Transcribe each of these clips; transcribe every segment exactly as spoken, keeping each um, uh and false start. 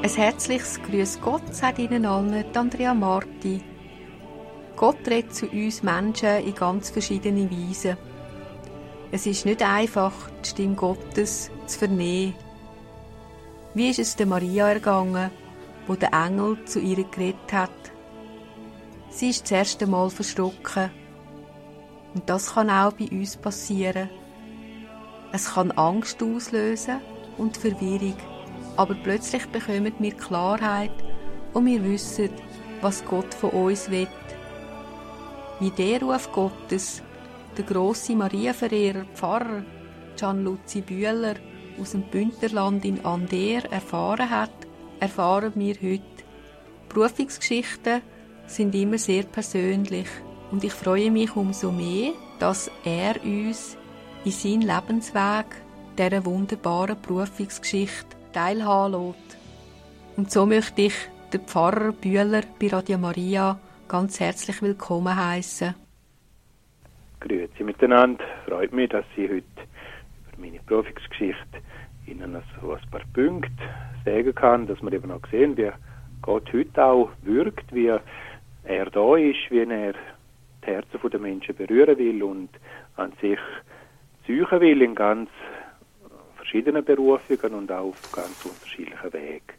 Ein herzliches Grüß Gott sagt Ihnen allen Andrea Marti. Gott redet zu uns Menschen in ganz verschiedenen Weisen. Es ist nicht einfach, die Stimme Gottes zu vernehmen. Wie ist es der Maria ergangen, wo der Engel zu ihr geredet hat? Sie ist das erste Mal verschrocken. Und das kann auch bei uns passieren. Es kann Angst auslösen und Verwirrung, aber plötzlich bekommen wir Klarheit und wir wissen, was Gott von uns will. Wie der Ruf Gottes, der grosse Marienverehrer Pfarrer Gianluzi Bühler aus dem Bündnerland in Ander erfahren hat, erfahren wir heute. Berufungsgeschichten sind immer sehr persönlich und ich freue mich umso mehr, dass er uns in seinen Lebensweg dieser wunderbaren Berufungsgeschichte teilhaben lässt. Und so möchte ich den Pfarrer Bühler bei Radio Maria ganz herzlich willkommen heißen. Grüezi miteinander. Freut mich, dass ich heute über meine Berufungsgeschichte Ihnen so ein paar Punkte sagen kann, dass wir eben auch sehen, wie Gott heute auch wirkt, wie er da ist, wie er die Herzen der Menschen berühren will und an sich suchen will in ganz verschiedenen Berufungen und auch auf ganz unterschiedlichen Wegen.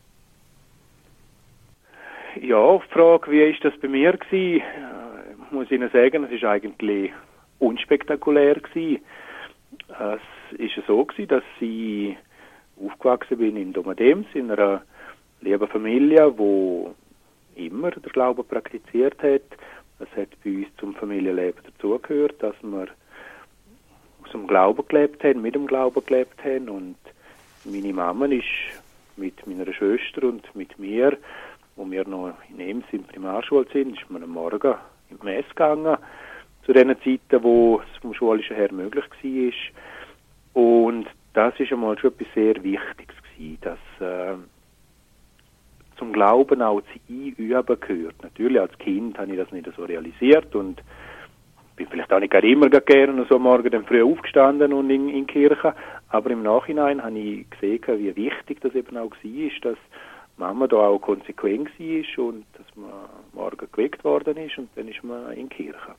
Ja, die Frage, wie ist das bei mir gewesen? Ich muss Ihnen sagen, es ist eigentlich unspektakulär gewesen. Es ist so gewesen, dass ich aufgewachsen bin in Domadems, in einer lieben Familie, wo immer der Glaube praktiziert hat. Es hat bei uns zum Familienleben dazugehört, dass wir aus dem Glauben gelebt haben, mit dem Glauben gelebt haben. Und meine Mama ist mit meiner Schwester und mit mir, wo wir noch in Ems in der Primarschule sind, ist man am Morgen in die Messe gegangen, zu den Zeiten, wo es vom Schulischen her möglich war. Und das ist einmal schon etwas sehr Wichtiges gewesen, dass äh, zum Glauben auch zu einüben gehört. Natürlich als Kind habe ich das nicht so realisiert und bin vielleicht auch nicht immer gerne so am Morgen dann früh aufgestanden und in, in die Kirche, aber im Nachhinein habe ich gesehen, wie wichtig das eben auch war, dass Mama da auch konsequent war und dass man morgen geweckt worden ist und dann ist man in die Kirche.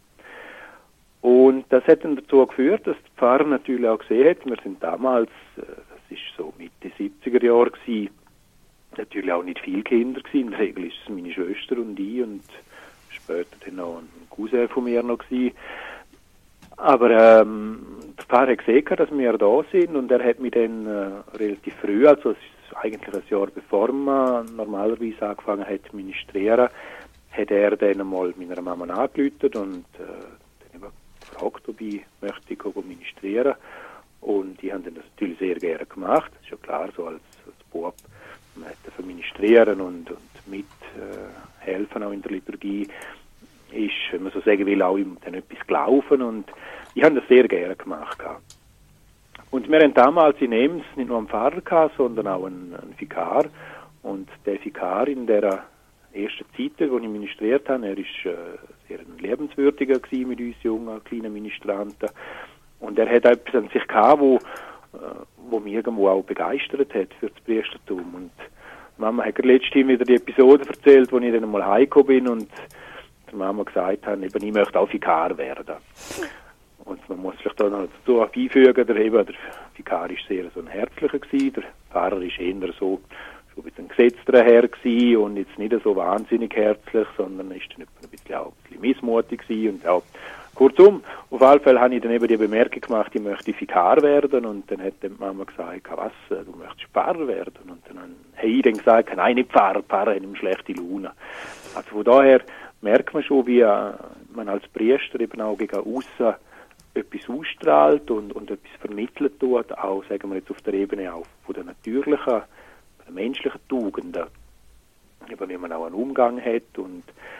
Und das hat dann dazu geführt, dass der Pfarrer natürlich auch gesehen hat, wir sind damals, das ist so Mitte siebziger Jahre gewesen, natürlich auch nicht viele Kinder gewesen. In der Regel ist es meine Schwester und ich und später dann noch ein Cousin von mir noch gewesen. Aber ähm, der Pfarrer hat gesehen, dass wir da sind und er hat mich dann äh, relativ früh, also es ist eigentlich ein Jahr bevor man normalerweise angefangen hat zu ministrieren, hat er dann einmal meiner Mama angerufen und äh, dann gefragt, ob ich möchte ministrieren. Und die haben das natürlich sehr gerne gemacht. Das ist ja klar, so als, als Bub, man hätte ministrieren und, und mit äh, helfen auch in der Liturgie, ist, wenn man so sagen will, auch dann etwas gelaufen. Und ich habe das sehr gerne gemacht. Und wir haben damals in Ems nicht nur einen Pfarrer gehabt, sondern auch einen, einen Vikar. Und der Vikar in der ersten Zeit, wo ich ministriert habe, er war äh, sehr ein lebenswürdiger gewesen mit uns jungen, kleinen Ministranten. Und er hat etwas an sich gehabt, wo, äh, wo mich irgendwo auch begeistert hat für das Priestertum. Und Mama hat letztens wieder die Episode erzählt, wo ich dann mal heimgekommen bin und der Mama gesagt hat, eben, ich möchte auch Vikar werden. Und man muss sich da noch dazu einfügen, der, eben, der Vikar war sehr so ein herzlicher gewesen, der Pfarrer ist eher so schon mit einem gesetzteren Herr gewesen und jetzt nicht so wahnsinnig herzlich, sondern ist dann ein bisschen auch ein bisschen missmutig gewesen und auch kurzum, auf alle Fälle habe ich dann eben die Bemerkung gemacht, ich möchte Vikar werden und dann hat die Mama gesagt, was, du möchtest Pfarrer werden? Und dann habe ich dann gesagt, nein, nicht Pfarrer, Pfarrer hat eine schlechte Laune. Also von daher merkt man schon, wie man als Priester eben auch gegen aussen etwas ausstrahlt und, und etwas vermittelt tut, auch, sagen wir jetzt auf der Ebene auch von der natürlichen, der menschlichen Tugenden, eben wie man auch einen Umgang hat und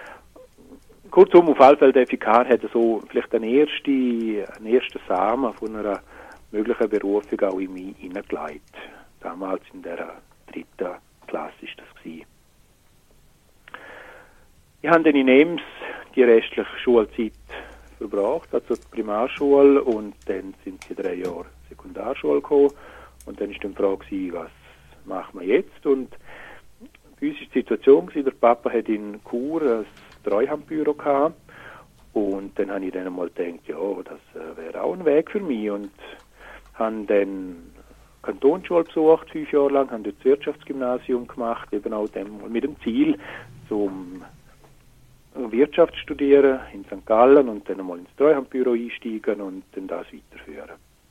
kurzum, auf alle Fälle, der Vikar hat so vielleicht einen ersten, einen ersten Samen von einer möglichen Berufung auch in mich hineingelegt. Damals in der dritten Klasse war das gewesen. Ich habe dann in Ems die restliche Schulzeit verbracht, also die Primarschule, und dann sind sie drei Jahre Sekundarschule gekommen und dann war die Frage, was machen wir jetzt? Und bei uns war die Situation gewesen, der Papa hat in Chur ein Treuhandbüro gehabt und dann habe ich dann mal gedacht, ja, das äh, wäre auch ein Weg für mich und habe dann Kantonsschule besucht, fünf Jahre lang, habe dort das Wirtschaftsgymnasium gemacht, eben auch dem, mit dem Ziel, zum Wirtschaft studieren in Sankt Gallen und dann einmal ins Treuhandbüro einsteigen und dann das weiterführen.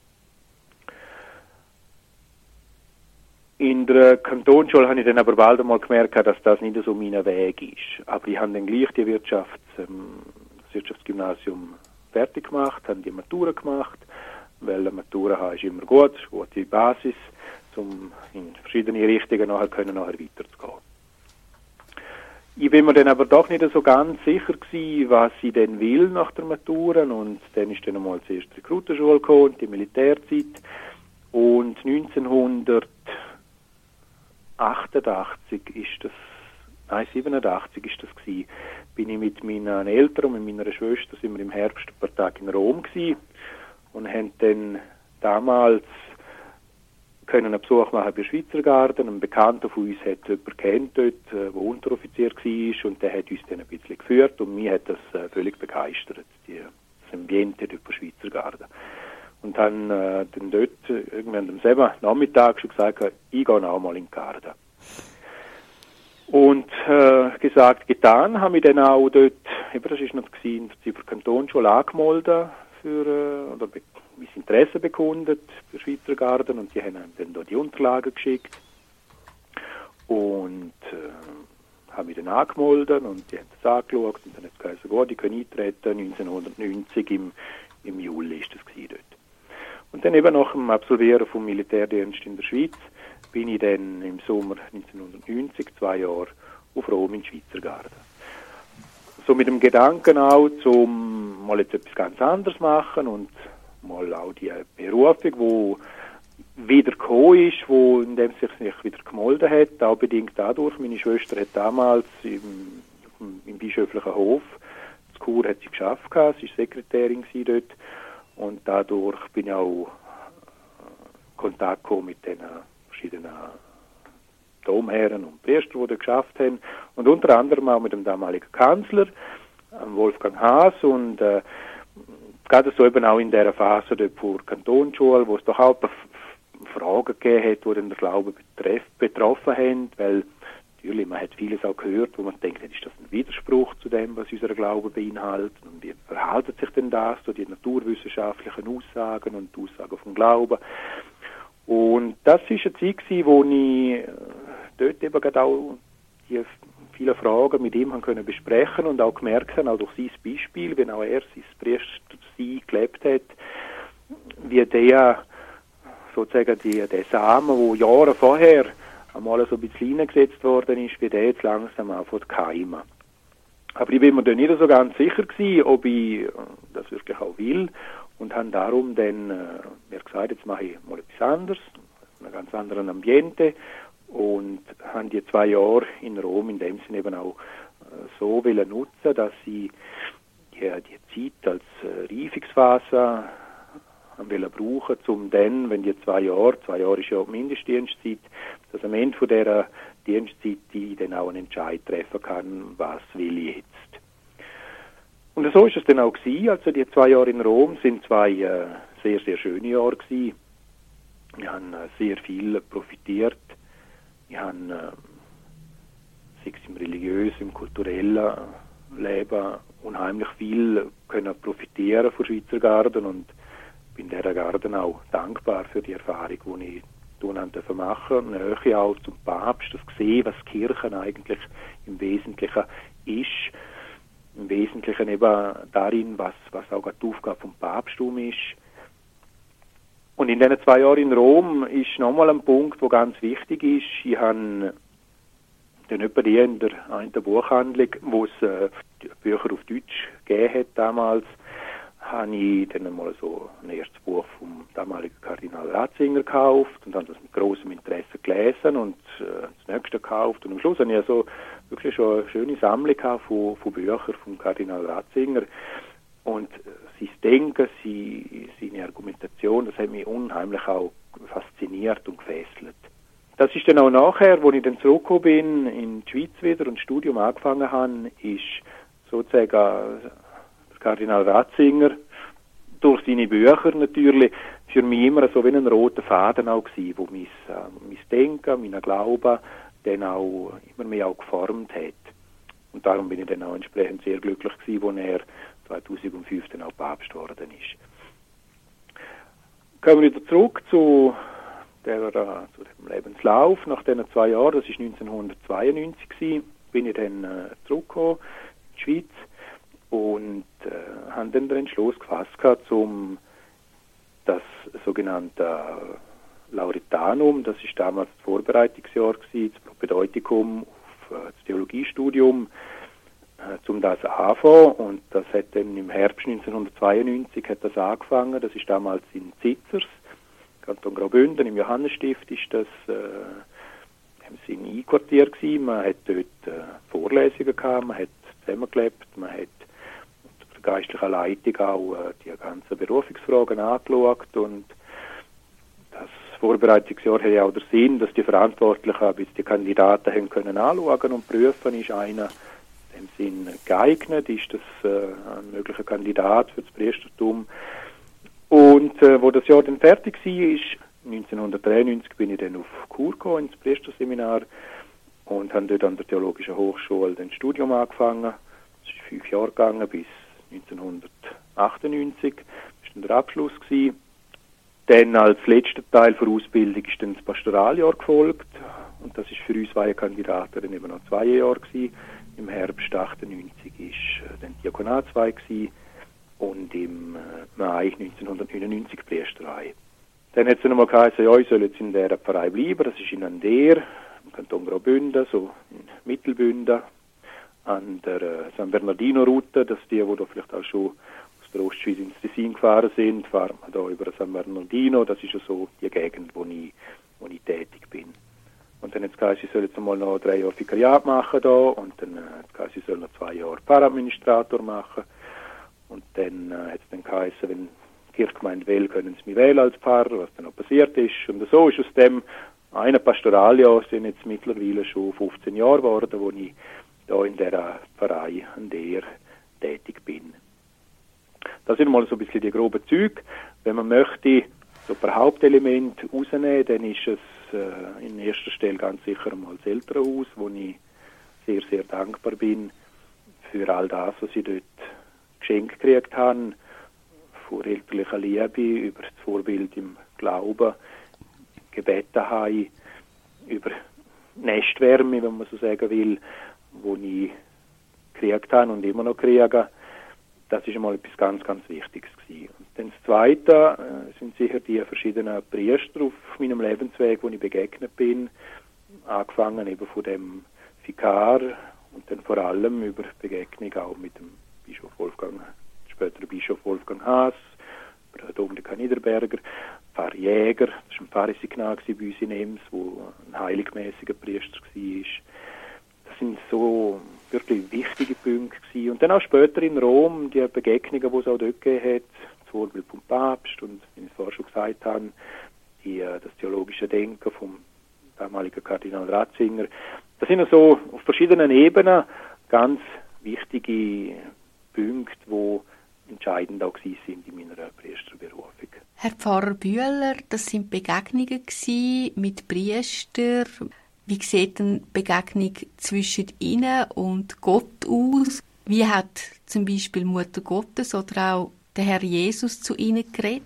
In der Kantonsschule habe ich dann aber bald einmal gemerkt, dass das nicht so mein Weg ist. Aber ich habe dann gleich die Wirtschafts, ähm, das Wirtschaftsgymnasium fertig gemacht, habe die Matura gemacht, weil eine Matura haben ist immer gut, ist eine gute Basis, um in verschiedene Richtungen nachher können, nachher weiterzugehen. Ich bin mir dann aber doch nicht so ganz sicher gewesen, was ich denn will nach der Matura und dann ist dann einmal zuerst die Rekrutenschule gekommen, die Militärzeit und neunzehnhundertachtundachtzig ist das, nein siebenundachtzig ist das gewesen, bin ich mit meinen Eltern und mit meiner Schwester sind wir im Herbst ein paar Tage in Rom gewesen und haben dann damals können einen Besuch machen bei der Schweizer Garde. Ein Bekannter von uns hat jemanden kennt dort, der Unteroffizier war und der hat uns dann ein bisschen geführt und mich hat das völlig begeistert, die, das Ambiente dort bei der Schweizer Garde. Und dann, äh, dann dort irgendwann am selben Nachmittag schon gesagt, ich gehe auch mal in die Garde. Und äh, gesagt, getan, habe ich dann auch dort, eben das war noch gewesen, für die Kantonsschule angemeldet, für, äh, oder mein Interesse bekundet für Schweizer Garden und die haben dann da die Unterlagen geschickt und äh, haben mich dann angemeldet und die haben das angeschaut und dann hat es gesagt, gut, ich kann eintreten, neunzehnhundertneunzig im, im Juli ist das gewesen dort. Und dann eben nach dem Absolvieren vom Militärdienst in der Schweiz bin ich dann im Sommer neunzehnhundertneunzig, zwei Jahre auf Rom in die Schweizer Garde. So mit dem Gedanken auch, zum mal jetzt etwas ganz anderes machen und mal auch die Berufung, die wieder gekommen ist, wo in dem sich sich wieder gemolden hat, auch bedingt dadurch. Meine Schwester hat damals im, im bischöflichen Hof, in Chur hat sie geschafft, sie war Sekretärin dort und dadurch bin ich auch in Kontakt gekommen mit den verschiedenen Domherren und Priester, die dort geschafft haben und unter anderem auch mit dem damaligen Kanzler, Wolfgang Haas und äh, gerade so eben auch in dieser Phase dort vor der Kantonsschule, wo es doch auch ein paar Fragen gegeben hat, die den Glauben betreff, betroffen haben, weil natürlich, man hat vieles auch gehört, wo man denkt, ist das ein Widerspruch zu dem, was unser Glaube beinhaltet und wie verhaltet sich denn das, so die naturwissenschaftlichen Aussagen und die Aussagen vom Glauben. Und das war eine Zeit, wo ich dort eben gerade auch die viele Fragen mit ihm haben können besprechen und auch gemerkt haben, auch durch sein Beispiel, wenn auch er sein Priestersein gelebt hat, wie der sozusagen die, der Samen, der Jahre vorher einmal so ein bisschen hineingesetzt worden ist, wie der jetzt langsam anfängt zu keimen. Aber ich bin mir da nicht so ganz sicher gewesen, ob ich das wirklich auch will und habe darum dann äh, mir gesagt, jetzt mache ich mal etwas anderes, in einem ganz anderen Ambiente und habe die zwei Jahre in Rom in dem Sinne eben auch äh, so wollen nutzen, dass ich die, die Zeit als äh, Reifungsphase haben wollen brauchen, um dann, wenn die zwei Jahre, zwei Jahre ist ja Mindestdienstzeit, dass am Ende von dieser Dienstzeit ich dann auch einen Entscheid treffen kann, was will ich jetzt. Und so ist es dann auch gewesen. Also die zwei Jahre in Rom sind zwei äh, sehr, sehr schöne Jahre gewesen. Ich habe äh, sehr viel profitiert. Ich habe, äh, sei es im religiösen, im kulturellen Leben, unheimlich viel können profitieren von Schweizer Garden und bin dieser Garden auch dankbar für die Erfahrung, die ich machen durfte. Nähe auch zum Papst, das sehen, was Kirchen eigentlich im Wesentlichen ist. Im Wesentlichen eben darin, was, was auch die Aufgabe vom Papsttum ist. Und in diesen zwei Jahren in Rom ist nochmal ein Punkt, der ganz wichtig ist. Ich habe dann etwa die in der einen Buchhandlung, wo es äh, Bücher auf Deutsch gegeben hat damals, habe ich dann einmal so ein erstes Buch vom damaligen Kardinal Ratzinger gekauft und habe das mit großem Interesse gelesen und äh, das nächste gekauft. Und am Schluss habe ich so wirklich schon eine schöne Sammlung von, von Büchern vom Kardinal Ratzinger. Und sein Denken, seine, seine Argumentation, das hat mich unheimlich auch fasziniert und gefesselt. das ist dann auch nachher, als ich dann zurückgekommen bin, in die Schweiz wieder und das Studium angefangen habe, ist sozusagen der Kardinal Ratzinger durch seine Bücher natürlich für mich immer so wie ein roter Faden auch gewesen, wo mein, äh, mein Denken, mein Glauben dann auch immer mehr auch geformt hat. Und darum bin ich dann auch entsprechend sehr glücklich gewesen, als er zweitausendfünf dann auch Papst geworden ist. Kommen wir wieder zurück zu, der, äh, zu dem Lebenslauf. Nach diesen zwei Jahren, das war neunzehnhundertzweiundneunzig gewesen, bin ich dann äh, zurückgekommen in die Schweiz und äh, haben dann den Entschluss gefasst gehabt, um das sogenannte Lauretanum, das ist damals das Vorbereitungsjahr gewesen, das Propedeutikum auf äh, das Theologiestudium, äh, zum das anfangen. Und das hat dann im Herbst neunzehnhundertzweiundneunzig hat das angefangen. Das ist damals in Zitzers, Kanton Graubünden, im Johannesstift ist das äh, haben sie einquartiert gewesen. Man hat dort äh, Vorlesungen gehabt, man hat zusammengelebt, man hat geistlicher Leitung auch äh, die ganzen Berufungsfragen angeschaut und das Vorbereitungsjahr hat ja auch den Sinn, dass die Verantwortlichen bis die Kandidaten haben können anschauen und prüfen, ist einer in dem Sinn geeignet, ist das äh, ein möglicher Kandidat für das Priestertum. Und äh, wo das Jahr dann fertig war, ist neunzehnhundertdreiundneunzig bin ich dann auf Chur gekommen, ins Priesterseminar und habe dort an der Theologischen Hochschule das Studium angefangen. Es ist fünf Jahre gegangen bis neunzehnhundertachtundneunzig, das war der Abschluss gewesen. Dann als letzter Teil der Ausbildung ist dann das Pastoraljahr gefolgt und das ist für uns zwei Kandidaten dann eben noch zwei Jahre gewesen. Im Herbst achtundneunzig ist äh, dann Diakonatsweihe gewesen und im äh, Mai neunzehnhundertneunundneunzig Priesterweihe. Dann hat es dann einmal geheißen, ja, ich soll jetzt in dieser Pfarrei bleiben, das ist in Ander, im Kanton Graubünden, so in Mittelbünden, an der äh, San Bernardino-Route, dass die, die da vielleicht auch schon aus der Ostschweiz ins Tessin gefahren sind, fahren wir da über San Bernardino, das ist ja so die Gegend, wo ich, wo ich tätig bin. Und dann hat es geheißen, ich soll jetzt mal noch drei Jahre Vikariat machen da und dann äh, hat es geheißen, ich soll noch zwei Jahre Pfarradministrator machen und dann äh, hat es dann geheißen, wenn die Kirchgemeinde will, können sie mich wählen als Pfarrer, was dann auch passiert ist. Und so ist aus dem einen Pastoraljahr sind jetzt mittlerweile schon fünfzehn Jahre geworden, wo ich da in der Pfarrei, an der tätig bin. Das sind mal so ein bisschen die groben Züge. Wenn man möchte, so ein paar Hauptelemente rausnehmen, dann ist es äh, in erster Stelle ganz sicher mal das Elternhaus, wo ich sehr, sehr dankbar bin für all das, was ich dort geschenkt gekriegt habe, von elterlicher Liebe, über das Vorbild im Glauben, gebeten habe, über Nestwärme, wenn man so sagen will, wo ich gekriegt habe und immer noch kriege, das ist einmal etwas ganz, ganz Wichtiges gewesen. Und dann das Zweite äh, sind sicher die verschiedenen Priester auf meinem Lebensweg, wo ich begegnet bin, angefangen eben von dem Vikar und dann vor allem über Begegnung auch mit dem Bischof Wolfgang, später Bischof Wolfgang Haas, Dominika Niederberger, Pfarrer Jäger, das war ein Pfarrersignal bei uns in Ems, wo ein heiligmäßiger Priester war. Das sind so wirklich wichtige Punkte gewesen. Und dann auch später in Rom, die Begegnungen, die es auch dort gegeben hat, das Vorbild vom Papst und, wie ich es vorher schon gesagt habe, die, das theologische Denken vom damaligen Kardinal Ratzinger. Das sind so auf verschiedenen Ebenen ganz wichtige Punkte, die entscheidend auch sind in meiner Priesterberufung. Herr Pfarrer Bühler, das sind Begegnungen mit Priestern. Wie sieht denn die Begegnung zwischen Ihnen und Gott aus? Wie hat zum Beispiel Mutter Gottes oder auch der Herr Jesus zu Ihnen geredet?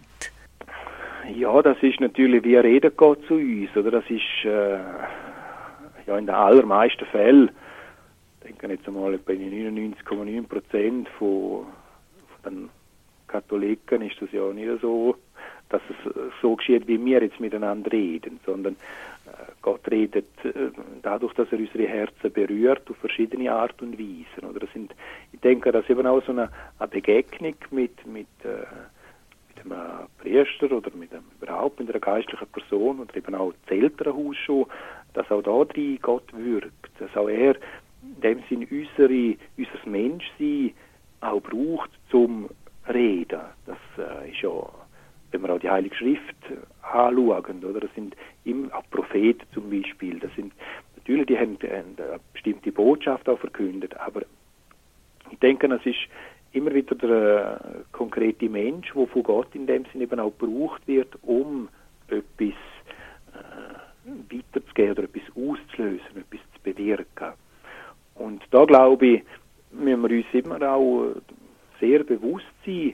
Ja, das ist natürlich, wie redet Gott zu uns, oder? Das ist äh, ja in den allermeisten Fällen, ich denke jetzt einmal etwa neunundneunzig Komma neun Prozent von, von den Katholiken ist das ja nicht so, dass es so geschieht, wie wir jetzt miteinander reden, sondern äh, Gott redet äh, dadurch, dass er unsere Herzen berührt, auf verschiedene Art und Weisen. Oder das sind, ich denke, das ist eben auch so eine, eine Begegnung mit, mit, äh, mit einem Priester oder mit einem, überhaupt mit einer geistlichen Person oder eben auch das Elternhaus schon, dass auch da drin Gott wirkt, dass auch er in dem Sinn unsere, unser Menschsein auch braucht zum Reden. Das äh, ist ja, wenn man auch die Heilige Schrift anschauen, oder? Das sind immer auch Propheten zum Beispiel. Das sind natürlich, die haben eine bestimmte Botschaft auch verkündet, aber ich denke, es ist immer wieder der äh, konkrete Mensch, der von Gott in dem Sinne eben auch gebraucht wird, um etwas äh, weiterzugeben oder etwas auszulösen, etwas zu bewirken. Und da glaube ich, müssen wir uns immer auch sehr bewusst sein,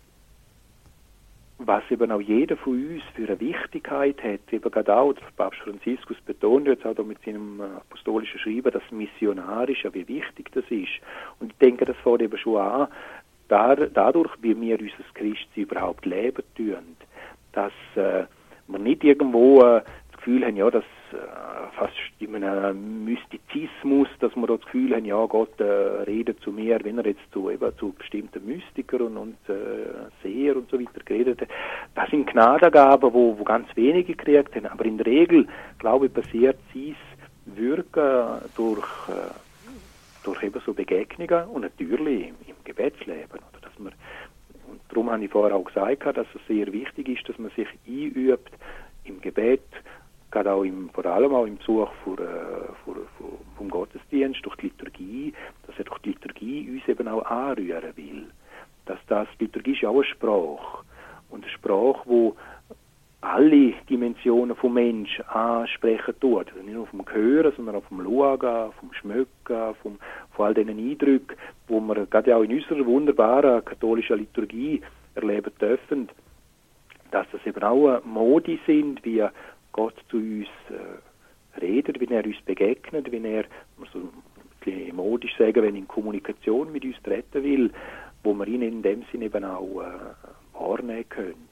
was eben auch jeder von uns für eine Wichtigkeit hat. Eben gerade auch, der Papst Franziskus betont jetzt auch da mit seinem apostolischen Schreiben, das Missionarische, wie wichtig das ist. Und ich denke, das fängt eben schon an, da, dadurch, wie wir unser Christsein überhaupt leben tun, dass äh, wir nicht irgendwo äh, das Gefühl haben, ja, dass äh, fast in einem Mystizismus, dass wir da das Gefühl haben, ja, Gott äh, redet zu mir, wenn er jetzt zu, eben, zu bestimmten Mystikern und, und äh, Seher und so weiter geredet hat. Das sind Gnadengaben, wo, wo ganz wenige gekriegt haben, aber in der Regel, glaube ich, passiert sein Wirken durch, äh, durch eben so Begegnungen und natürlich im Gebetsleben. Oder dass man, und darum habe ich vorher auch gesagt, dass es sehr wichtig ist, dass man sich einübt im Gebet, gerade auch im, vor allem auch im Besuch vor, äh, vor, vor, vom Gottesdienst, durch die Liturgie, dass er durch die Liturgie uns eben auch anrühren will. Dass das, die Liturgie ist ja auch eine Sprache. Und eine Sprache, wo alle Dimensionen vom Menschen ansprechen tut. Also nicht nur vom Hören, sondern auch vom Schauen, vom Schmecken, vom, von all diesen Eindrücken, die wir gerade auch in unserer wunderbaren katholischen Liturgie erleben dürfen, dass das eben auch Modi sind, wie Gott zu uns äh, redet, wie er uns begegnet, wie er, man so ein bisschen modisch sagen, wenn er in Kommunikation mit uns treten will, wo wir ihn in dem Sinne eben auch äh, wahrnehmen können.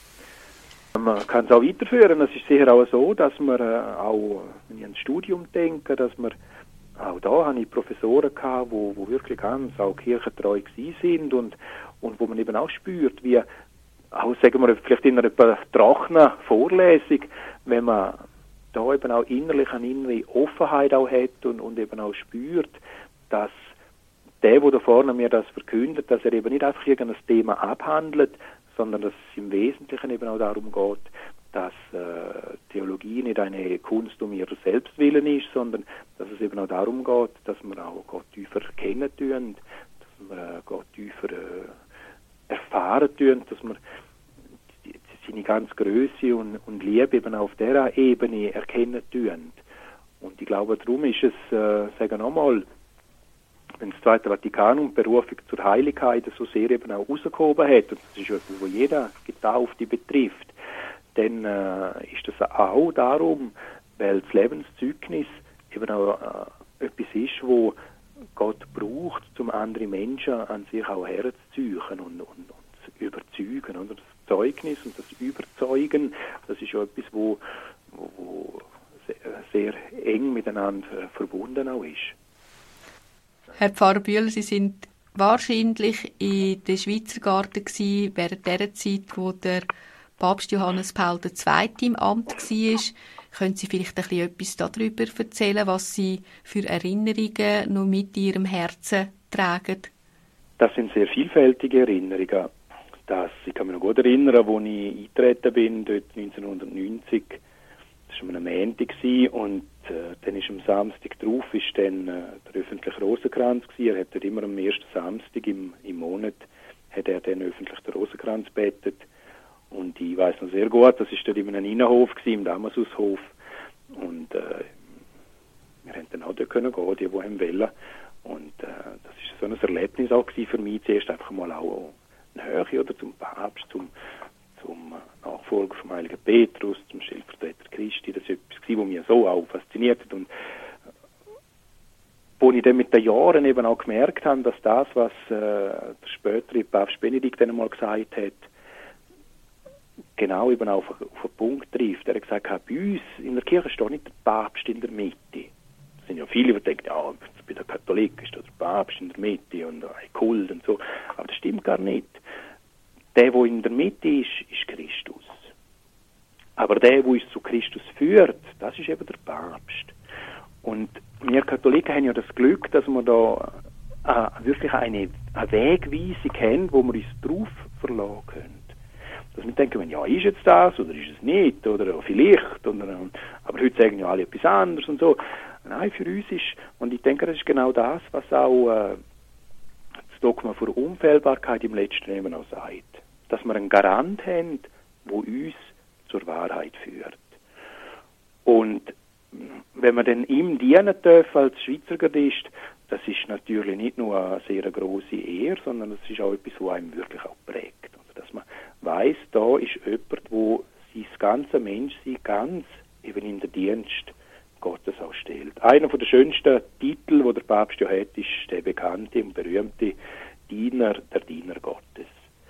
Man kann es auch weiterführen. Es ist sicher auch so, dass man äh, auch, wenn ich ans Studium denke, dass man auch da habe ich Professoren gehabt, wo, wo wirklich ganz auch kirchentreu gewesen sind und, und wo man eben auch spürt, wie auch, sagen wir, vielleicht in einer trockenen Vorlesung, wenn man da eben auch innerlich eine innere Offenheit auch hat und, und eben auch spürt, dass der, der da vorne mir das verkündet, dass er eben nicht einfach irgendein Thema abhandelt, sondern dass es im Wesentlichen eben auch darum geht, dass äh, Theologie nicht eine Kunst um ihrer Selbstwillen ist, sondern dass es eben auch darum geht, dass wir auch Gott tiefer kennen tun, dass wir äh, Gott tiefer äh, erfahren tun, dass wir die, seine ganze Größe und, und Liebe eben auf dieser Ebene erkennen tun. Und ich glaube, darum ist es, äh, sagen wir nochmal, wenn das Zweite Vatikanum die Berufung zur Heiligkeit so sehr eben auch rausgehoben hat, und das ist etwas, was jeder Getaufte betrifft, dann äh, ist das auch darum, weil das Lebenszeugnis eben auch äh, etwas ist, wo Gott braucht, um andere Menschen an sich auch herzuziehen und, und, und zu überzeugen. Oder? Das Zeugnis und das Überzeugen, das ist ja etwas, wo, wo, wo sehr, sehr eng miteinander verbunden auch ist. Herr Pfarrer Bühler, Sie sind wahrscheinlich in der Schweizer Garten gewesen, während der Zeit, wo der Papst Johannes Paul der Zweite im Amt war. Können Sie vielleicht ein bisschen etwas darüber erzählen, was Sie für Erinnerungen noch mit Ihrem Herzen tragen? Das sind sehr vielfältige Erinnerungen. Das, ich kann mich noch gut erinnern, als ich eingetreten bin, dort neunzehnhundertneunzig. Das war am Montag und äh, dann ist am Samstag drauf ist dann äh, der öffentliche Rosenkranz gewesen. Er hat dort immer am ersten Samstag im, im Monat hat er dann öffentlich den Rosenkranz betet. Und ich weiss noch sehr gut, das war dort in einem Innenhof gewesen, im Damaskushof. Und äh, wir haben dann auch dort können gehen, die, die haben wollen. Und äh, das ist so ein Erlebnis auch gewesen für mich, zuerst einfach mal auch eine Höhe oder zum Papst, zum zum Nachfolger vom heiligen Petrus, zum Stellvertreter Christi. Das ist etwas, was mich so auch fasziniert hat. Und wo ich dann mit den Jahren eben auch gemerkt habe, dass das, was äh, der spätere Papst Benedikt dann einmal gesagt hat, genau eben auch auf, auf den Punkt trifft. Er hat gesagt, bei uns in der Kirche steht nicht der Papst in der Mitte. Es sind ja viele, die denken, ja, bei der Katholik ist der Papst in der Mitte und ein Kult und so. Aber das stimmt gar nicht. Der, der in der Mitte ist, ist Christus. Aber der, der uns zu Christus führt, das ist eben der Papst. Und wir Katholiken haben ja das Glück, dass wir da äh, wirklich eine, eine Wegweisung haben, wo wir uns drauf verlassen können. Dass wir denken, ja, ist jetzt das oder ist es nicht oder vielleicht, oder, aber heute sagen ja alle etwas anderes und so. Nein, für uns ist, und ich denke, das ist genau das, was auch äh, das Dogma für Unfehlbarkeit im letzten eben auch sagt. Dass wir einen Garant haben, der uns zur Wahrheit führt. Und wenn man dann ihm dienen darf als Schweizer Gardist, das ist natürlich nicht nur eine sehr grosse Ehre, sondern es ist auch etwas, was einem wirklich auch prägt. Also, dass man weiss, da ist jemand, der sein ganzes Menschsein ganz eben in den Dienst Gottes auch stellt. Einer der schönsten Titel, den der Papst ja hat, ist der bekannte und berühmte Diener, der Diener Gottes.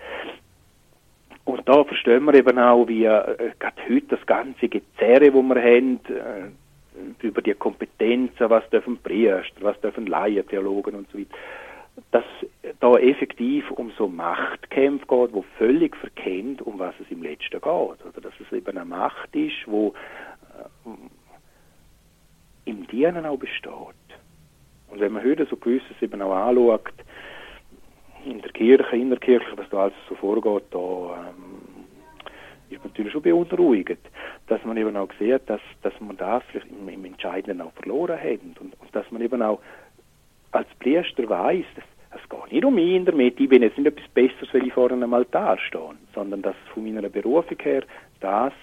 Und da verstehen wir eben auch, wie äh, gerade heute das ganze Gezerre, das wir haben, äh, über die Kompetenzen, was dürfen Priester, was dürfen Laien, Theologen und so weiter, dass da effektiv um so Machtkämpfe geht, wo völlig verkennt, um was es im Letzten geht. Oder dass es eben eine Macht ist, wo äh, im Dienen auch besteht. Und wenn man heute so gewisses eben auch anschaut, in der Kirche, innerkirchlich, was da alles so vorgeht, da ähm, ist man natürlich schon beunruhigt, dass man eben auch sieht, dass, dass man da vielleicht im, im Entscheidenden auch verloren hat und, und dass man eben auch als Priester weiss, dass es geht nicht um mich in der Mitte, ich bin jetzt nicht etwas Besseres, weil ich vor einem Altar stehe, sondern dass von meiner Berufung her das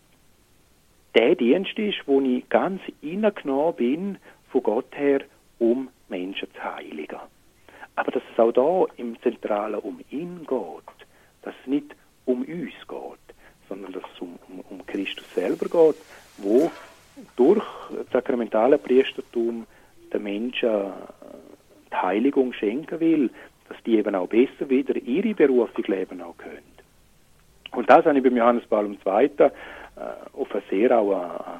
der Dienst ist, wo ich ganz hineingenommen bin, von Gott her, um Menschen zu heiligen. Aber dass es auch da im Zentralen um ihn geht, dass es nicht um uns geht, sondern dass es um, um, um Christus selber geht, wo durch das sakramentale Priestertum den Menschen die Heiligung schenken will, dass die eben auch besser wieder ihre Berufung leben auch können. Und das habe ich beim Johannes Paul der Zweite äh, auf eine sehr auch eine, eine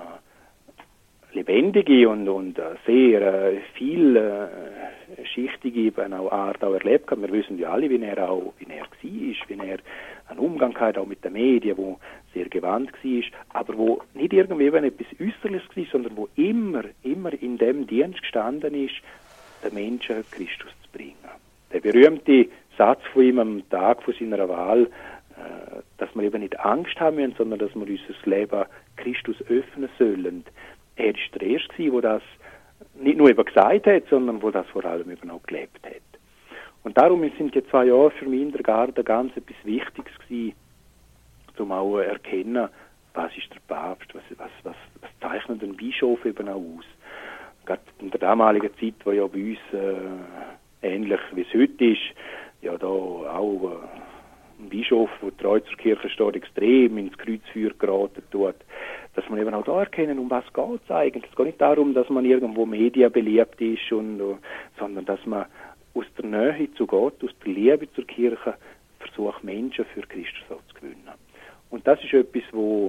lebendige und, und sehr äh, viel äh, schichtige eben auch Art auch erlebt hat. Wir wissen ja alle, wie er auch wie er war, wie er einen Umgang hatte, auch mit den Medien, wo sehr gewandt war, aber wo nicht irgendwie eben etwas Äußerliches war, sondern wo immer, immer in dem Dienst gestanden ist, den Menschen Christus zu bringen. Der berühmte Satz von ihm am Tag von seiner Wahl, äh, dass wir eben nicht Angst haben müssen, sondern dass wir unser Leben Christus öffnen sollen. Er war der Erste, der das nicht nur eben gesagt hat, sondern der das vor allem eben auch gelebt hat. Und darum sind die zwei Jahre für mich in der Garde ganz etwas Wichtiges gewesen, um auch zu erkennen, was ist der Papst, was, was, was, was zeichnet ein Bischof eben auch aus. Gerade in der damaligen Zeit, wo ja bei uns äh, ähnlich wie es heute ist, ja da auch äh, ein Bischof, der treu zur Kirche steht, extrem ins Kreuzfeuer geraten tut, dass man eben auch da erkennen, um was geht es eigentlich. Es geht nicht darum, dass man irgendwo Medien beliebt ist, und, uh, sondern dass man aus der Nähe zu Gott, aus der Liebe zur Kirche versucht, Menschen für Christus auch zu gewinnen. Und das ist etwas, wo,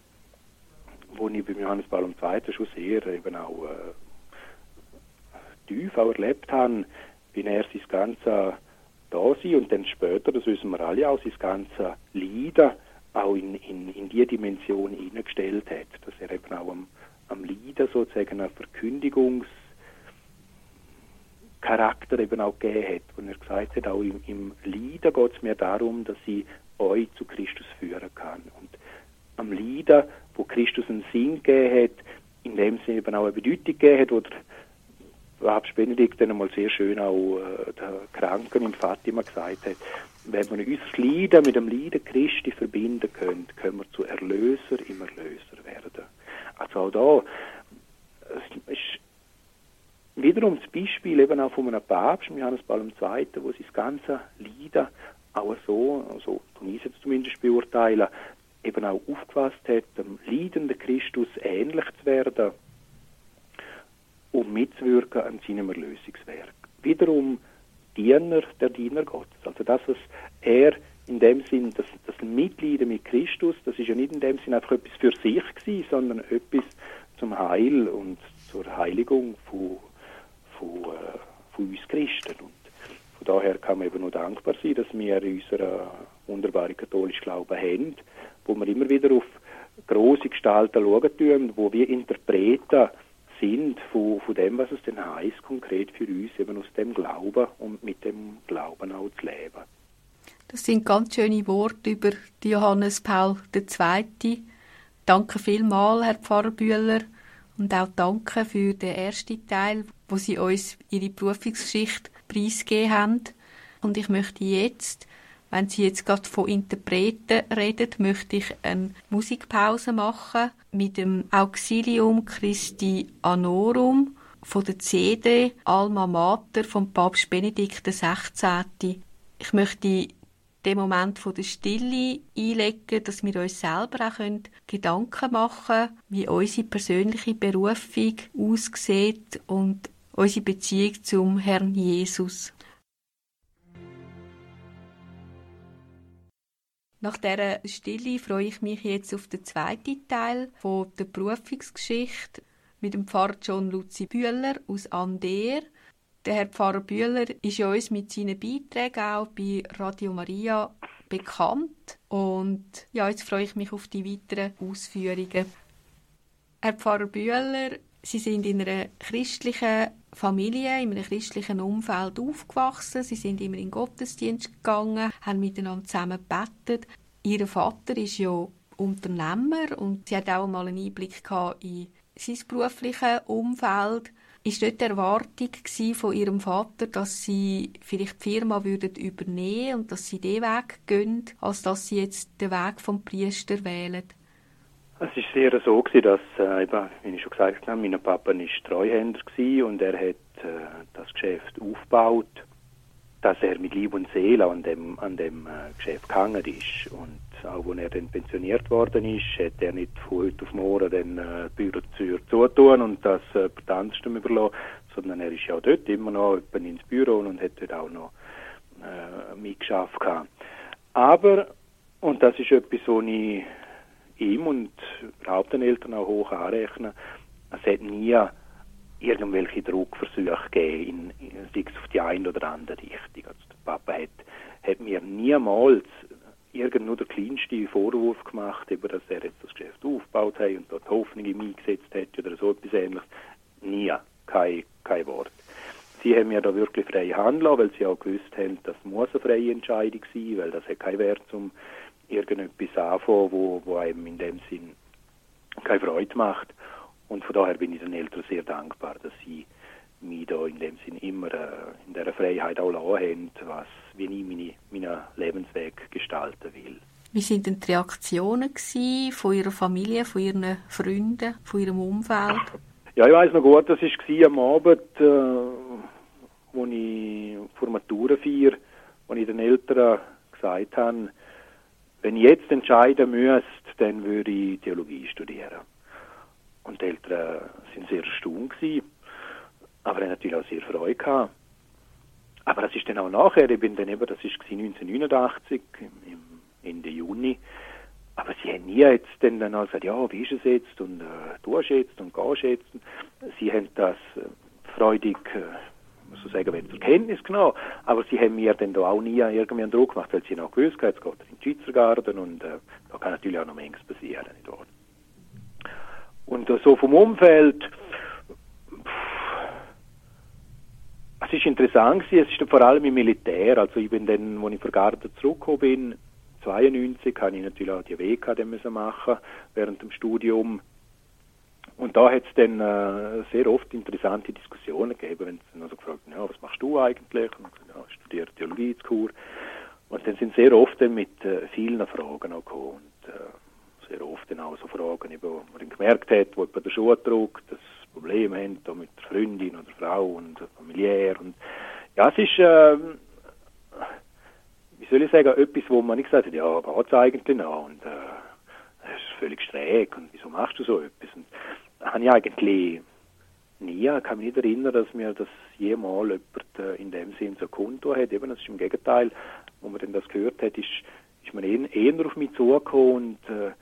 wo ich beim Johannes Paul der Zweite schon sehr eben auch äh, tief auch erlebt habe, wie er sein ganzes Dasein und dann später, das wissen wir alle auch, sein ganzes Leiden auch in, in, in die Dimension hineingestellt hat, dass er eben auch am, am Leiden sozusagen einen Verkündigungscharakter eben auch gegeben hat, wo er gesagt hat, auch im, im Leiden geht es mir darum, dass ich euch zu Christus führen kann. Und am Leiden, wo Christus einen Sinn gegeben hat, in dem Sinne eben auch eine Bedeutung gegeben hat, wo der Papst Benedikt dann einmal sehr schön auch äh, der Kranken in Fatima gesagt hat, wenn wir unser Leiden mit dem Leiden Christi verbinden können, können wir zu Erlöser im Erlöser werden. Also auch da, es ist wiederum das Beispiel eben auch von einem Papst, Johannes Paul der Zweite, wo sein ganzes Leiden auch so, so kann ich es jetzt zumindest beurteilen, eben auch aufgefasst hat, dem leidenden Christus ähnlich zu werden, um mitzuwirken an seinem Erlösungswerk. Wiederum Diener, der Diener Gottes. Also das, was er in dem Sinn, das, das Mitleiden mit Christus, das ist ja nicht in dem Sinn einfach etwas für sich gewesen, sondern etwas zum Heil und zur Heiligung von, von, äh, von uns Christen. Und von daher kann man eben nur dankbar sein, dass wir unseren wunderbaren katholischen Glauben haben, wo wir immer wieder auf grosse Gestalten schauen tun, wo wir Interpreten sind von, von dem, was es denn heisst, konkret für uns, eben aus dem Glauben und mit dem Glauben auch zu leben. Das sind ganz schöne Worte über Johannes Paul der Zweite. Danke vielmals, Herr Pfarrer Bühler, und auch danke für den ersten Teil, wo Sie uns Ihre Berufungsgeschichte preisgegeben haben. Und ich möchte jetzt, wenn Sie jetzt gerade von Interpreten reden, möchte ich eine Musikpause machen mit dem Auxilium Christi Anorum von der C D Alma Mater vom Papst Benedikt der Sechzehnte. Ich möchte den Moment von der Stille einlegen, dass wir uns selber auch Gedanken machen können, wie unsere persönliche Berufung aussieht und unsere Beziehung zum Herrn Jesus. Nach dieser Stille freue ich mich jetzt auf den zweiten Teil von der Berufungsgeschichte mit dem Pfarrer John Luzi Bühler aus Ander. Der Herr Pfarrer Bühler ist ja uns mit seinen Beiträgen auch bei Radio Maria bekannt. Und ja, jetzt freue ich mich auf die weiteren Ausführungen. Herr Pfarrer Bühler, Sie sind in einer christlichen Familie, in einem christlichen Umfeld aufgewachsen. Sie sind immer in den Gottesdienst gegangen, haben miteinander zusammen gebetet. Ihr Vater ist ja Unternehmer und Sie hat auch mal einen Einblick in sein berufliches Umfeld. Ist dort die Erwartung von Ihrem Vater, dass Sie vielleicht die Firma würden übernehmen und dass Sie diesen Weg gehen, als dass Sie jetzt den Weg vom Priester wählen? Es war sehr so, dass, äh, eben, wie ich schon gesagt habe, mein Papa war Treuhänder und er hat äh, das Geschäft aufgebaut, dass er mit Liebe und Seele an dem, an dem äh, Geschäft gehangen ist. Und auch als er dann pensioniert worden ist, hat er nicht von heute auf morgen den äh, Bürotür zutun und das äh, Tanzstum überlassen, sondern er ist ja auch dort immer noch ins Büro und hat dort auch noch äh, mitgeschafft. Aber, und das ist etwas, was ich ihm und überhaupt den Eltern auch hoch anrechnen, es hat nie irgendwelche Druckversuche gegeben, in, in, auf die eine oder andere Richtung. Also der Papa hat, hat mir niemals irgend nur der kleinste Vorwurf gemacht, über dass er jetzt das Geschäft aufgebaut hat und dort Hoffnung in mich gesetzt hat oder so etwas Ähnliches. Nie. Kein, kein Wort. Sie haben mir da wirklich frei handeln, weil sie auch gewusst haben, das muss eine freie Entscheidung sein, weil das hat keinen Wert, um irgendetwas anfangen, wo, wo einem in dem Sinn keine Freude macht. Und von daher bin ich den Eltern sehr dankbar, dass sie mich da in dem Sinn immer äh, in dieser Freiheit auch lassen haben, was, wie ich meine, meinen Lebensweg gestalten will. Wie waren denn die Reaktionen von Ihrer Familie, von Ihren Freunden, von Ihrem Umfeld? Ja, ich weiss noch gut, das war am Abend, äh, wo ich vor Maturenfeier, wo ich den Eltern gesagt habe, wenn ich jetzt entscheiden müsste, dann würde ich Theologie studieren. Und die Eltern waren sehr erstaunt gewesen, aber haben natürlich auch sehr Freude gehabt. Aber das ist dann auch nachher, ich bin dann eben, das war neunzehnhundertneunundachtzig, im Ende Juni, aber sie haben nie jetzt dann, dann gesagt, ja, wie ist es jetzt und äh, du hast jetzt und gehst jetzt. Sie haben das äh, freudig, äh, muss ich sagen, wenn zur Kenntnis genommen, aber sie haben mir dann da auch nie irgendwie einen Druck gemacht, weil sie noch gewusst haben, jetzt geht er in den Schweizer Garten und äh, da kann natürlich auch noch manches passieren. Nicht wahr? Und äh, so vom Umfeld, pff, es ist interessant gewesen, es ist vor allem im Militär, also ich bin dann, als ich von Garten zurückgekommen bin, zweiundneunzig, habe ich natürlich auch die W K müssen machen während dem Studium. Und da hat es dann äh, sehr oft interessante Diskussionen gegeben, wenn sie dann also gefragt haben, ja, was machst du eigentlich? Und ich gesagt, ja, ich studiere Theologie in Chur. Und dann sind sehr oft dann mit äh, vielen Fragen auch gekommen. Und äh, sehr oft dann auch so Fragen, wo man dann gemerkt hat, wo jemand den Schuh trug, das Problem haben, da mit der Freundin oder Frau und familiär. Und ja, es ist, äh, wie soll ich sagen, etwas, wo man nicht gesagt hat, ja, geht's eigentlich noch? Und äh, das ist völlig schräg und wieso machst du so etwas? Und da habe ich eigentlich nie, kann mich nicht erinnern, dass mir das jemals jemand äh, in dem Sinn so kundtun hat. Eben, das ist im Gegenteil, wo man dann das gehört hat, ist, ist man eher, eher auf mich zugekommen und äh,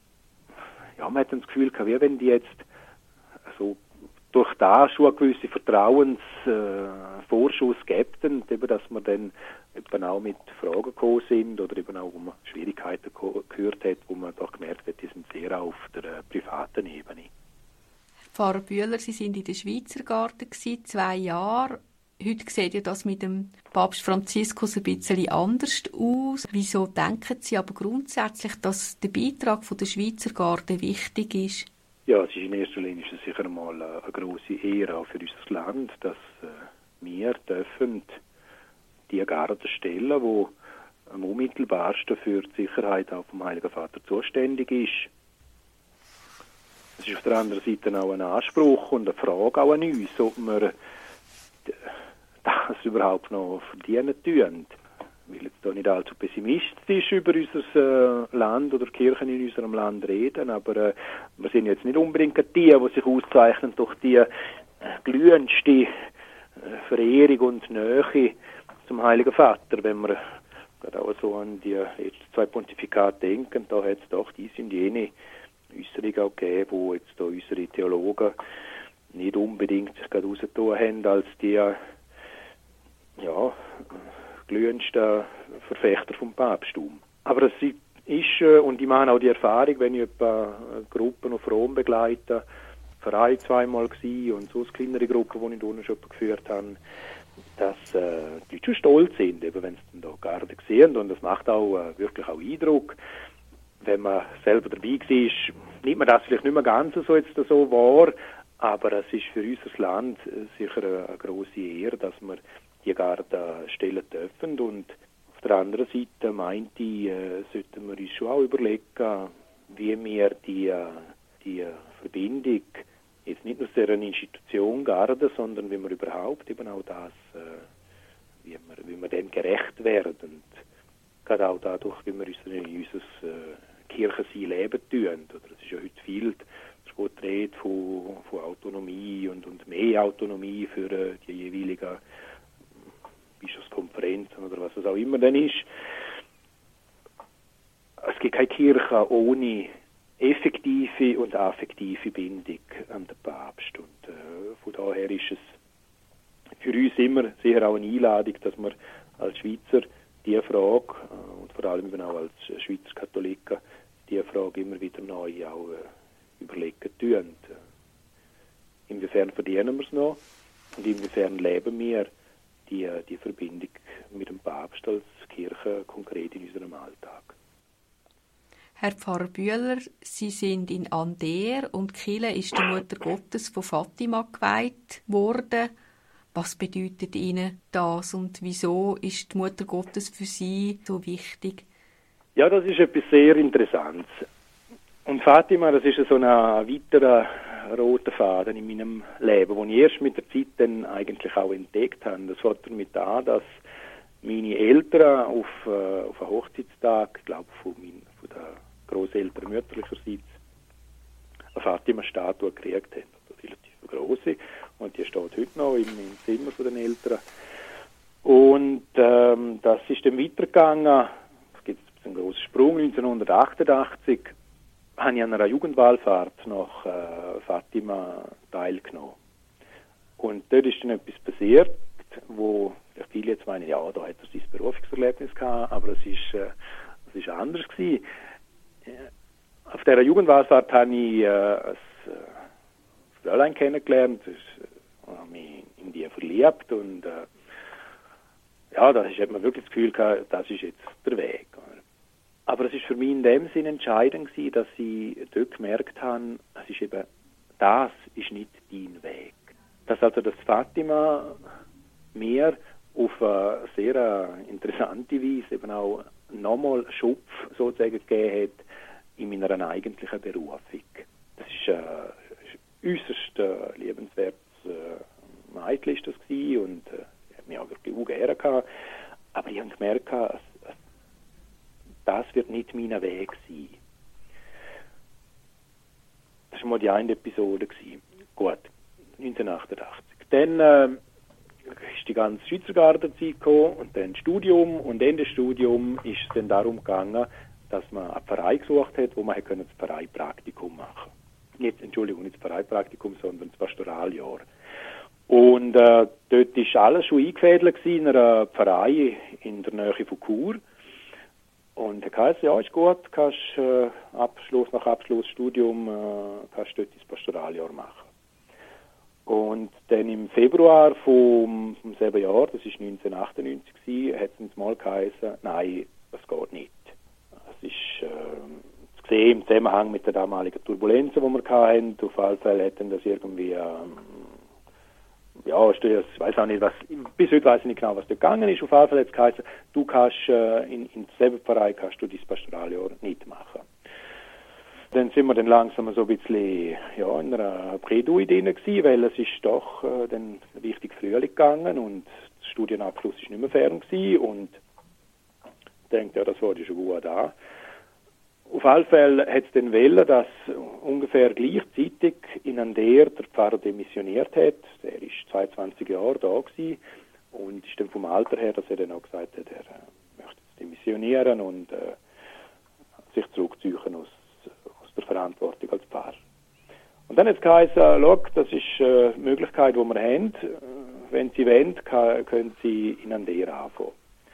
ja, man hat dann das Gefühl gehabt, wie wenn die jetzt so durch das schon eine gewisse Vertrauensvorschuss äh, gibt, und eben, dass man dann eben auch mit Fragen gekommen sind oder eben auch, wo man Schwierigkeiten gehört hat, wo man doch gemerkt hat, die sind sehr auf der äh, privaten Ebene. Pfarrer Bühler, Sie waren in der Schweizer Garten, zwei Jahre. Heute sieht ja das mit dem Papst Franziskus ein bisschen anders aus. Wieso denken Sie aber grundsätzlich, dass der Beitrag der Schweizer Garde wichtig ist? Ja, es ist in erster Linie ist es sicher einmal eine, eine grosse Ehre auch für unser Land, dass äh, wir dürfen die Garde stellen, die am unmittelbarsten für die Sicherheit auch vom Heiligen Vater zuständig ist. Es ist auf der anderen Seite auch ein Anspruch und eine Frage auch an uns, ob wir das überhaupt noch verdienen tun. Ich will jetzt hier nicht allzu pessimistisch über unser äh, Land oder Kirchen in unserem Land reden, aber äh, wir sind jetzt nicht unbedingt die, die sich auszeichnen durch die äh, glühendste äh, Verehrung und Nähe zum Heiligen Vater. Wenn wir gerade auch so an die letzten zwei Pontifikate denken, da hat es doch dies und jene Äußerungen auch gegeben, wo jetzt da unsere Theologen nicht unbedingt sich gerade rausgetan haben als die ja, glühendsten Verfechter vom Papsttum. Aber es ist, und ich meine auch die Erfahrung, wenn ich etwa Gruppen auf Rom begleite, Verein zweimal gsi und so kleinere Gruppen, die ich unten schon geführt habe, dass äh, die schon stolz sind, eben wenn sie dann da Garde sehen, und das macht auch äh, wirklich auch Eindruck. Wenn man selber dabei war, nimmt man das vielleicht nicht mehr ganz so jetzt so wahr, aber es ist für unser Land sicher eine, eine grosse Ehre, dass wir die Garde stellen dürfen. Und auf der anderen Seite meinte ich, äh, sollten wir uns schon auch überlegen, wie wir die, die Verbindung jetzt nicht nur zu einer Institution Garde, sondern wie wir überhaupt eben auch das, äh, wie wir, wie wir dem gerecht werden. Und gerade auch dadurch, wie wir unser, unser äh, Kirchensein leben tun. Oder es ist ja heute viel die Rede von, von Autonomie und, und mehr Autonomie für äh, die jeweiligen Bischofskonferenzen oder was es auch immer dann ist. Es gibt keine Kirche ohne effektive und affektive Bindung an den Papst. Und äh, von daher ist es für uns immer sehr auch eine Einladung, dass wir als Schweizer diese Frage, äh, und vor allem eben auch als Schweizer Katholiken, diese Frage immer wieder neu auch äh, überlegen tun. Und, äh, inwiefern verdienen wir es noch und inwiefern leben wir die, die Verbindung mit dem Papst als Kirche konkret in unserem Alltag. Herr Pfarrer Bühler, Sie sind in Ander und Kille ist der Mutter Gottes von Fatima geweiht worden. Was bedeutet Ihnen das und wieso ist die Mutter Gottes für Sie so wichtig? Ja, das ist etwas sehr Interessantes. Und Fatima, das ist so ein weiterer roter Faden in meinem Leben, den ich erst mit der Zeit dann eigentlich auch entdeckt habe. Das fängt damit an, dass meine Eltern auf, äh, auf einen Hochzeitstag, ich glaube von, mein, von der Grosseltern mütterlicherseits, eine Fatima-Statue gekriegt haben. Eine relativ grosse. Und die steht heute noch im, im Zimmer von den Eltern. Und ähm, das ist dann weitergegangen. Es gibt einen grossen Sprung. neunzehnhundertachtundachtzig habe ich an einer Jugendwallfahrt nach äh, Fatima teilgenommen. Und dort ist dann etwas passiert, wo viele jetzt meinen, ja, da hat er sein Berufungserlebnis gehabt, aber es ist, äh, es ist anders gewesen. Auf dieser Jugendwallfahrt habe ich äh, ein äh, Fräulein kennengelernt, ich äh, habe mich in die verliebt und äh, ja, da hat man wirklich das Gefühl gehabt, das ist jetzt der Weg. Aber es ist für mich in dem Sinn entscheidend gewesen, dass ich dort gemerkt habe, es ist eben, das ist nicht dein Weg. Dass also das Fatima mir auf eine sehr interessante Weise eben auch nochmal Schupf sozusagen gegeben hat in meiner eigentlichen Berufung. Das ist äh, äußerst äh, liebenswertes äh, Mädchen ist das gewesen und äh, ich habe mich auch wirklich auch gerne gehabt. Aber ich habe gemerkt, es, es, das wird nicht mein Weg sein. Das war mal die eine Episode gewesen. Gut, neunzehnhundertachtundachtzig. Dann äh, ist die ganze Schweizer Gartenzeit gekommen und dann das Studium. Und in dem Studium ist es dann darum gegangen, dass man einen Pfarrei gesucht hat, wo man das Pfarreipraktikum machen konnte. Nicht, Entschuldigung, nicht das Pfarreipraktikum, sondern das Pastoraljahr. Und äh, dort war alles schon eingefädelt in einer Pfarrei in der Nähe von Chur. Und er heisst, ja, ist gut, kannst äh, Abschluss, nach Abschlussstudium äh, kannst du dort das Pastoraljahr machen. Und dann im Februar vom, vom selben Jahr, das war neunzehnhundertachtundneunzig gewesen, hat es uns mal geheißen, nein, das geht nicht. Es ist äh, zu sehen im Zusammenhang mit den damaligen Turbulenzen, die wir hatten. Auf alle Fälle hätten das irgendwie, ähm, ja, ich weiß auch nicht, was, bis heute weiß ich nicht genau, was dort gegangen ist. Auf alle Fälle hat es geheißen, du kannst äh, in, in demselben Verein kannst du dein Pastoraljahr nicht machen. Dann sind wir dann langsam so ein bisschen ja, in einer Bredouille drin gewesen, weil es ist doch äh, dann richtig Frühling gegangen und der Studienabschluss ist nicht mehr fern gewesen und ich denke, ja, das war schon gut da. Auf alle Fälle hat es dann wollen, dass ungefähr gleichzeitig in Ander der Pfarrer demissioniert hat. Er ist zweiundzwanzig Jahre da gewesen und ist dann vom Alter her, dass er dann auch gesagt hat, er äh, möchte jetzt demissionieren und äh, sich zurückziehen aus der Verantwortung als Pfarrer. Und dann hat es geheißen, schau, das ist eine Möglichkeit, die wir haben. Wenn Sie wollen, kann, können Sie in Ander anfangen.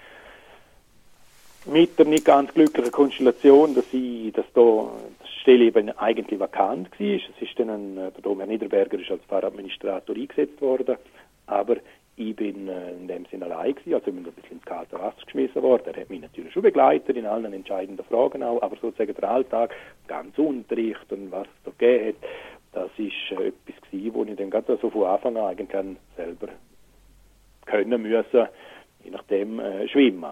Mit der nicht ganz glücklichen Konstellation, dass, ich, dass da die Stelle eben eigentlich vakant war. Es ist dann ein, der Dom Niederberger ist als Pfarradministrator eingesetzt worden, aber ich bin äh, in dem Sinne allein gewesen, also ich bin ein bisschen ins kalte Wasser geschmissen worden. Er hat mich natürlich schon begleitet in allen entscheidenden Fragen auch, aber sozusagen der Alltag, ganz Unterricht und was es da gegeben hat, das ist äh, etwas gewesen, wo ich dann gerade so von Anfang an eigentlich selber können müssen, je nachdem äh, schwimmen.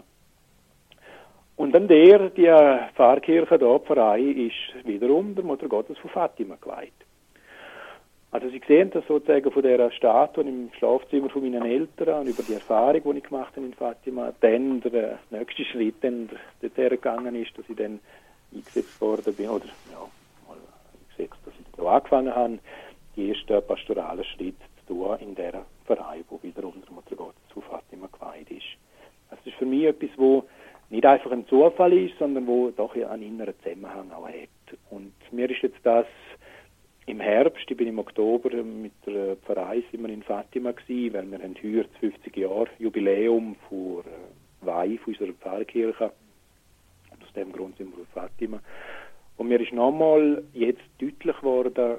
Und dann der, die Pfarrkirche da, die Pfarrei, ist wiederum der Mutter Gottes von Fatima geweiht. Also Sie sehen das sozusagen von dieser Statue im Schlafzimmer von meinen Eltern und über die Erfahrung, die ich gemacht habe in Fatima, dann der nächste Schritt dann dorthin gegangen ist, dass ich dann eingesetzt worden bin, oder ja, mal eingesetzt, dass ich da angefangen habe, die ersten pastoralen Schritte zu tun in dieser Pfarrei, wo wiederum der Mutter Gottes von Fatima geweiht ist. Das ist für mich etwas, wo nicht einfach ein Zufall ist, sondern wo doch einen inneren Zusammenhang auch hat. Und mir ist jetzt das im Herbst, ich bin im Oktober mit der Pfarrei sind wir in Fatima gewesen, weil wir haben heuer das fünfzig Jahre Jubiläum vor äh, Weih von unserer Pfarrkirche. Und aus dem Grund sind wir in Fatima. Und mir ist nochmal jetzt deutlich geworden,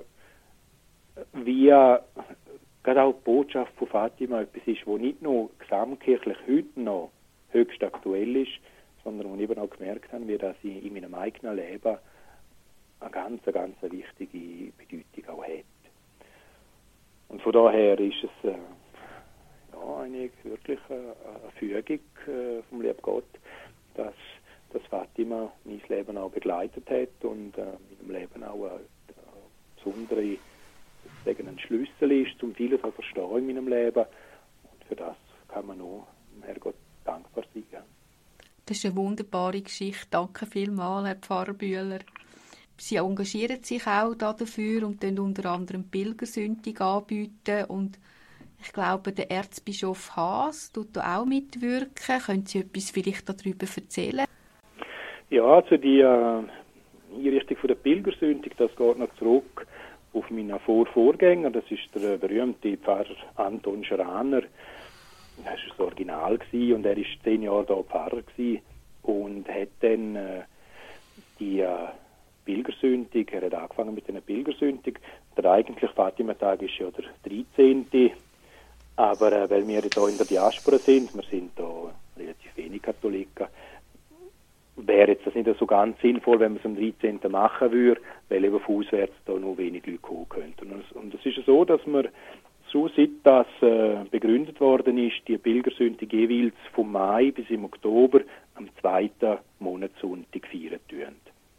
wie gerade auch die Botschaft von Fatima etwas ist, wo nicht nur gesamtkirchlich heute noch höchst aktuell ist, sondern wo ich eben auch gemerkt habe, wie das in meinem eigenen Leben eine ganz, ganz wichtige Bedeutung auch hat. Und von daher ist es äh, ja, eine wirklich äh, eine Fügung äh, vom lieben Gott, dass das Fatima mein Leben auch begleitet hat und äh, meinem Leben auch eine, eine besondere sagen, ein Schlüssel ist, um vieles zu verstehen in meinem Leben. Und für das kann man nur dem Herrgott dankbar sein. Das ist eine wunderbare Geschichte. Danke vielmals, Herr Pfarrer Bühler. Sie engagieren sich auch dafür und dann unter anderem Pilgersündig anbieten. Und ich glaube, der Erzbischof Haas tut da auch mitwirken. Können Sie etwas vielleicht darüber erzählen? Ja, also die äh, Einrichtung von der Pilgersündig, das geht noch zurück auf meinen Vorvorgänger. Das ist der berühmte Pfarrer Anton Schraner. Das war das Original gewesen, und er war zehn Jahre da Pfarrer gewesen und hat dann äh, die äh, Pilgersündig, er hat angefangen mit einer Pilgersündig. Der eigentliche Fatima-Tag ist ja der dreizehnte Aber äh, weil wir hier in der Diaspora sind, wir sind da relativ wenig Katholiken, wäre jetzt das nicht so ganz sinnvoll, wenn man es am dreizehnten machen würde, weil eben von auswärts da nur wenig Leute kommen könnten. Und es ist so, dass wir so, seit das äh, begründet worden ist, die Pilgersündig jeweils vom Mai bis im Oktober am zweiten Monatssonntag feiern tun.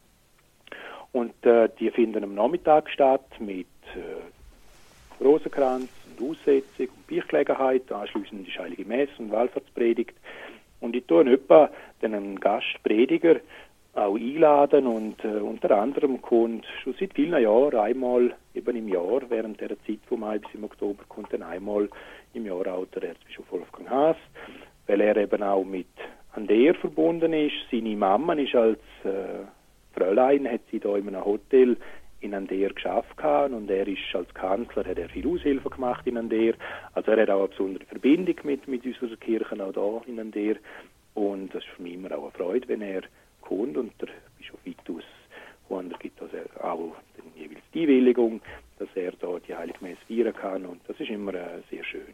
Und äh, die finden am Nachmittag statt mit äh, Rosenkranz und Aussetzung und Beichtgelegenheit, anschliessend die Heilige Messe und Wallfahrtspredigt. Und ich tue etwa einen Gastprediger auch einladen und äh, unter anderem kommt schon seit vielen Jahren einmal eben im Jahr, während der Zeit vom Mai bis im Oktober, kommt dann einmal im Jahr auch der Erzbischof Wolfgang Haas, weil er eben auch mit Ander verbunden ist. Seine Mama ist als äh, Fräulein, hat sie da in einem Hotel in Ander geschafft und er ist als Kanzler, hat er viel Aushilfe gemacht in Ander. Also er hat auch eine besondere Verbindung mit, mit unserer Kirche auch da in Ander. Und das ist für mich immer auch eine Freude, wenn er kommt, und der Bischof Vitus und er gibt also auch jeweils die Einwilligung, dass er da die Heilige Messe feiern kann, und das ist immer äh, sehr schön.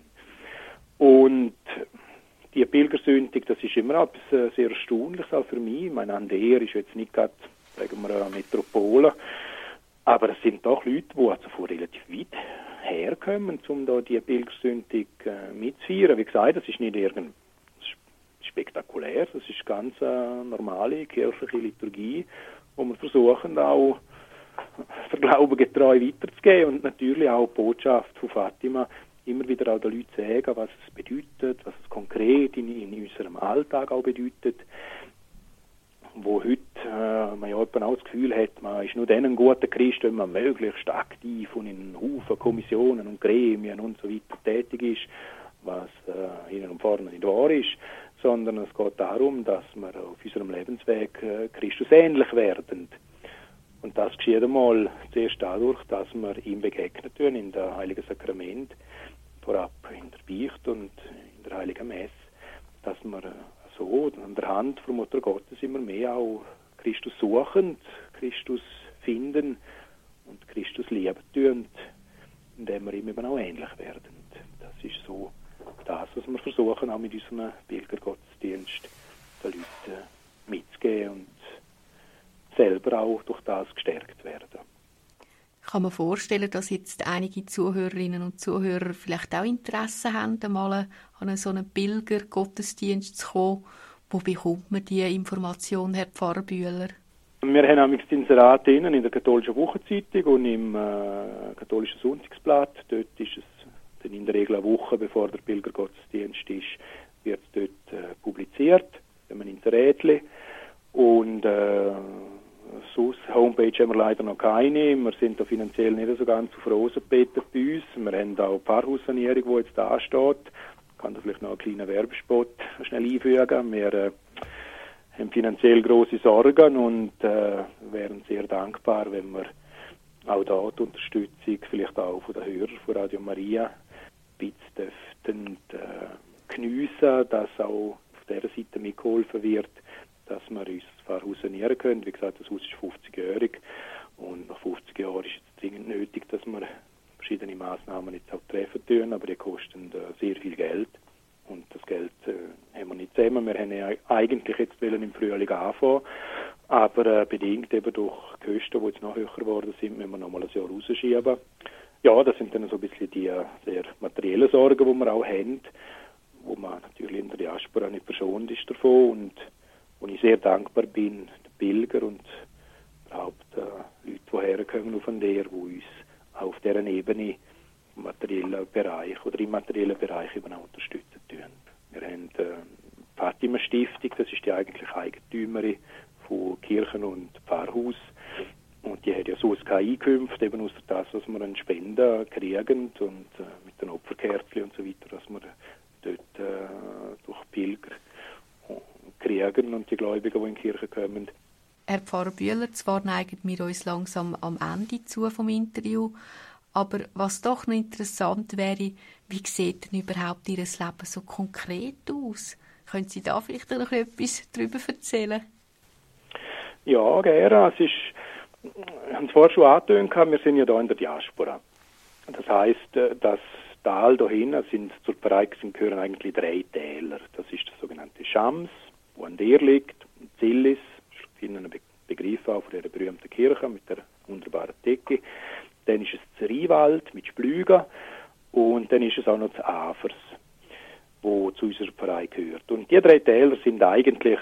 Und die Pilgersündig, das ist immer etwas sehr Erstaunliches auch für mich. Ich meine, Ander ist jetzt nicht gerade, sagen wir, eine Metropole, aber es sind doch Leute, die also von relativ weit herkommen, um da die Pilgersündig äh, mitzufeiern. Wie gesagt, das ist nicht irgend spektakulär, das ist ganz äh, normale kirchliche Liturgie, wo wir versuchen auch der Glaube getreu weiterzugeben und natürlich auch die Botschaft von Fatima immer wieder auch den Leuten sagen, was es bedeutet, was es konkret in, in unserem Alltag auch bedeutet. Wo heute äh, man ja auch das Gefühl hat, man ist nur dann ein guter Christ, wenn man möglichst aktiv und in Haufen Kommissionen und Gremien und so weiter tätig ist, was äh, hinten und vorne nicht wahr ist, sondern es geht darum, dass wir auf unserem Lebensweg äh, Christus ähnlich werden. Und das geschieht einmal zuerst dadurch, dass wir ihm begegnen tun in der Heiligen Sakrament, vorab in der Beicht und in der Heiligen Messe, dass wir so an der Hand von Mutter Gottes immer mehr auch Christus suchen, Christus finden und Christus lieben tun, indem wir ihm eben auch ähnlich werden. Das ist so das, was wir versuchen, auch mit unserem Pilgergottesdienst den Leuten mitzugeben und selber auch durch das gestärkt werden. Ich kann mir vorstellen, dass jetzt einige Zuhörerinnen und Zuhörer vielleicht auch Interesse haben, einmal an so einen Pilgergottesdienst zu kommen. Wo bekommt man diese Information, Herr Pfarrer Bühler? Wir haben nämlich das Inserat in der Katholischen Wochenzeitung und im äh, Katholischen Sonntagsblatt. Dort ist es dann in der Regel eine Woche, bevor der Pilgergottesdienst ist, wird es dort äh, publiziert, wenn man Inserätli. Und äh, sonst, Homepage haben wir leider noch keine. Wir sind da finanziell nicht so ganz auf Rosen gebettet bei uns. Wir haben auch eine Pfarrhaussanierung, die jetzt da steht. Ich kann da vielleicht noch einen kleinen Werbespot schnell einfügen. Wir äh, haben finanziell grosse Sorgen und äh, wären sehr dankbar, wenn wir auch da die Unterstützung, vielleicht auch von den Hörern von Radio Maria, ein bisschen dürften äh, geniessen, dass auch auf dieser Seite mitgeholfen wird, dass wir uns das Pfarrhaus sanieren können. Wie gesagt, das Haus ist fünfzigjährig und nach fünfzig Jahren ist es dringend nötig, dass wir verschiedene Massnahmen jetzt auch treffen tun, aber die kosten äh, sehr viel Geld und das Geld äh, haben wir nicht zusammen. Wir haben ja eigentlich jetzt wollen im Frühling anfangen, aber äh, bedingt eben durch Kosten, die jetzt noch höher geworden sind, müssen wir nochmal ein Jahr rausschieben. Ja, das sind dann so ein bisschen die äh, sehr materiellen Sorgen, die wir auch haben, wo man natürlich in der Diaspora nicht verschont ist davon und wo ich sehr dankbar bin, den Pilger und überhaupt äh, Leute, die herkommen auf der, die uns auch auf dieser Ebene im materiellen Bereich oder im materiellen Bereich eben auch unterstützen tun. Wir haben äh, die Fatima Stiftung, das ist die eigentliche Eigentümerin von Kirchen und Pfarrhaus. Und die hat ja so keine Einkünfte, eben aus das, was wir an Spenden kriegen und äh, mit den Opferkerzen und so weiter, was wir dort äh, durch Pilger kriegen und die Gläubigen, die in die Kirche kommen. Herr Pfarrer Bühler, zwar neigen wir uns langsam am Ende zu vom Interview, aber was doch noch interessant wäre, wie sieht denn überhaupt Ihr Leben so konkret aus? Können Sie da vielleicht noch etwas darüber erzählen? Ja, gerne. Es ist, ich habe es vorher schon angetönt, wir sind ja hier in der Diaspora. Das heisst, das Tal da hinten sind zur Pfarrei gehören eigentlich drei Täler. Das ist das sogenannte Schams, wo an der liegt, und Zillis, ich finde einen Begriff auch von dieser berühmten Kirche mit der wunderbaren Decke. Dann ist es das Rheinwald mit Splügen und dann ist es auch noch das Afers, wo zu unserer Pfarrei gehört. Und die drei Täler sind eigentlich,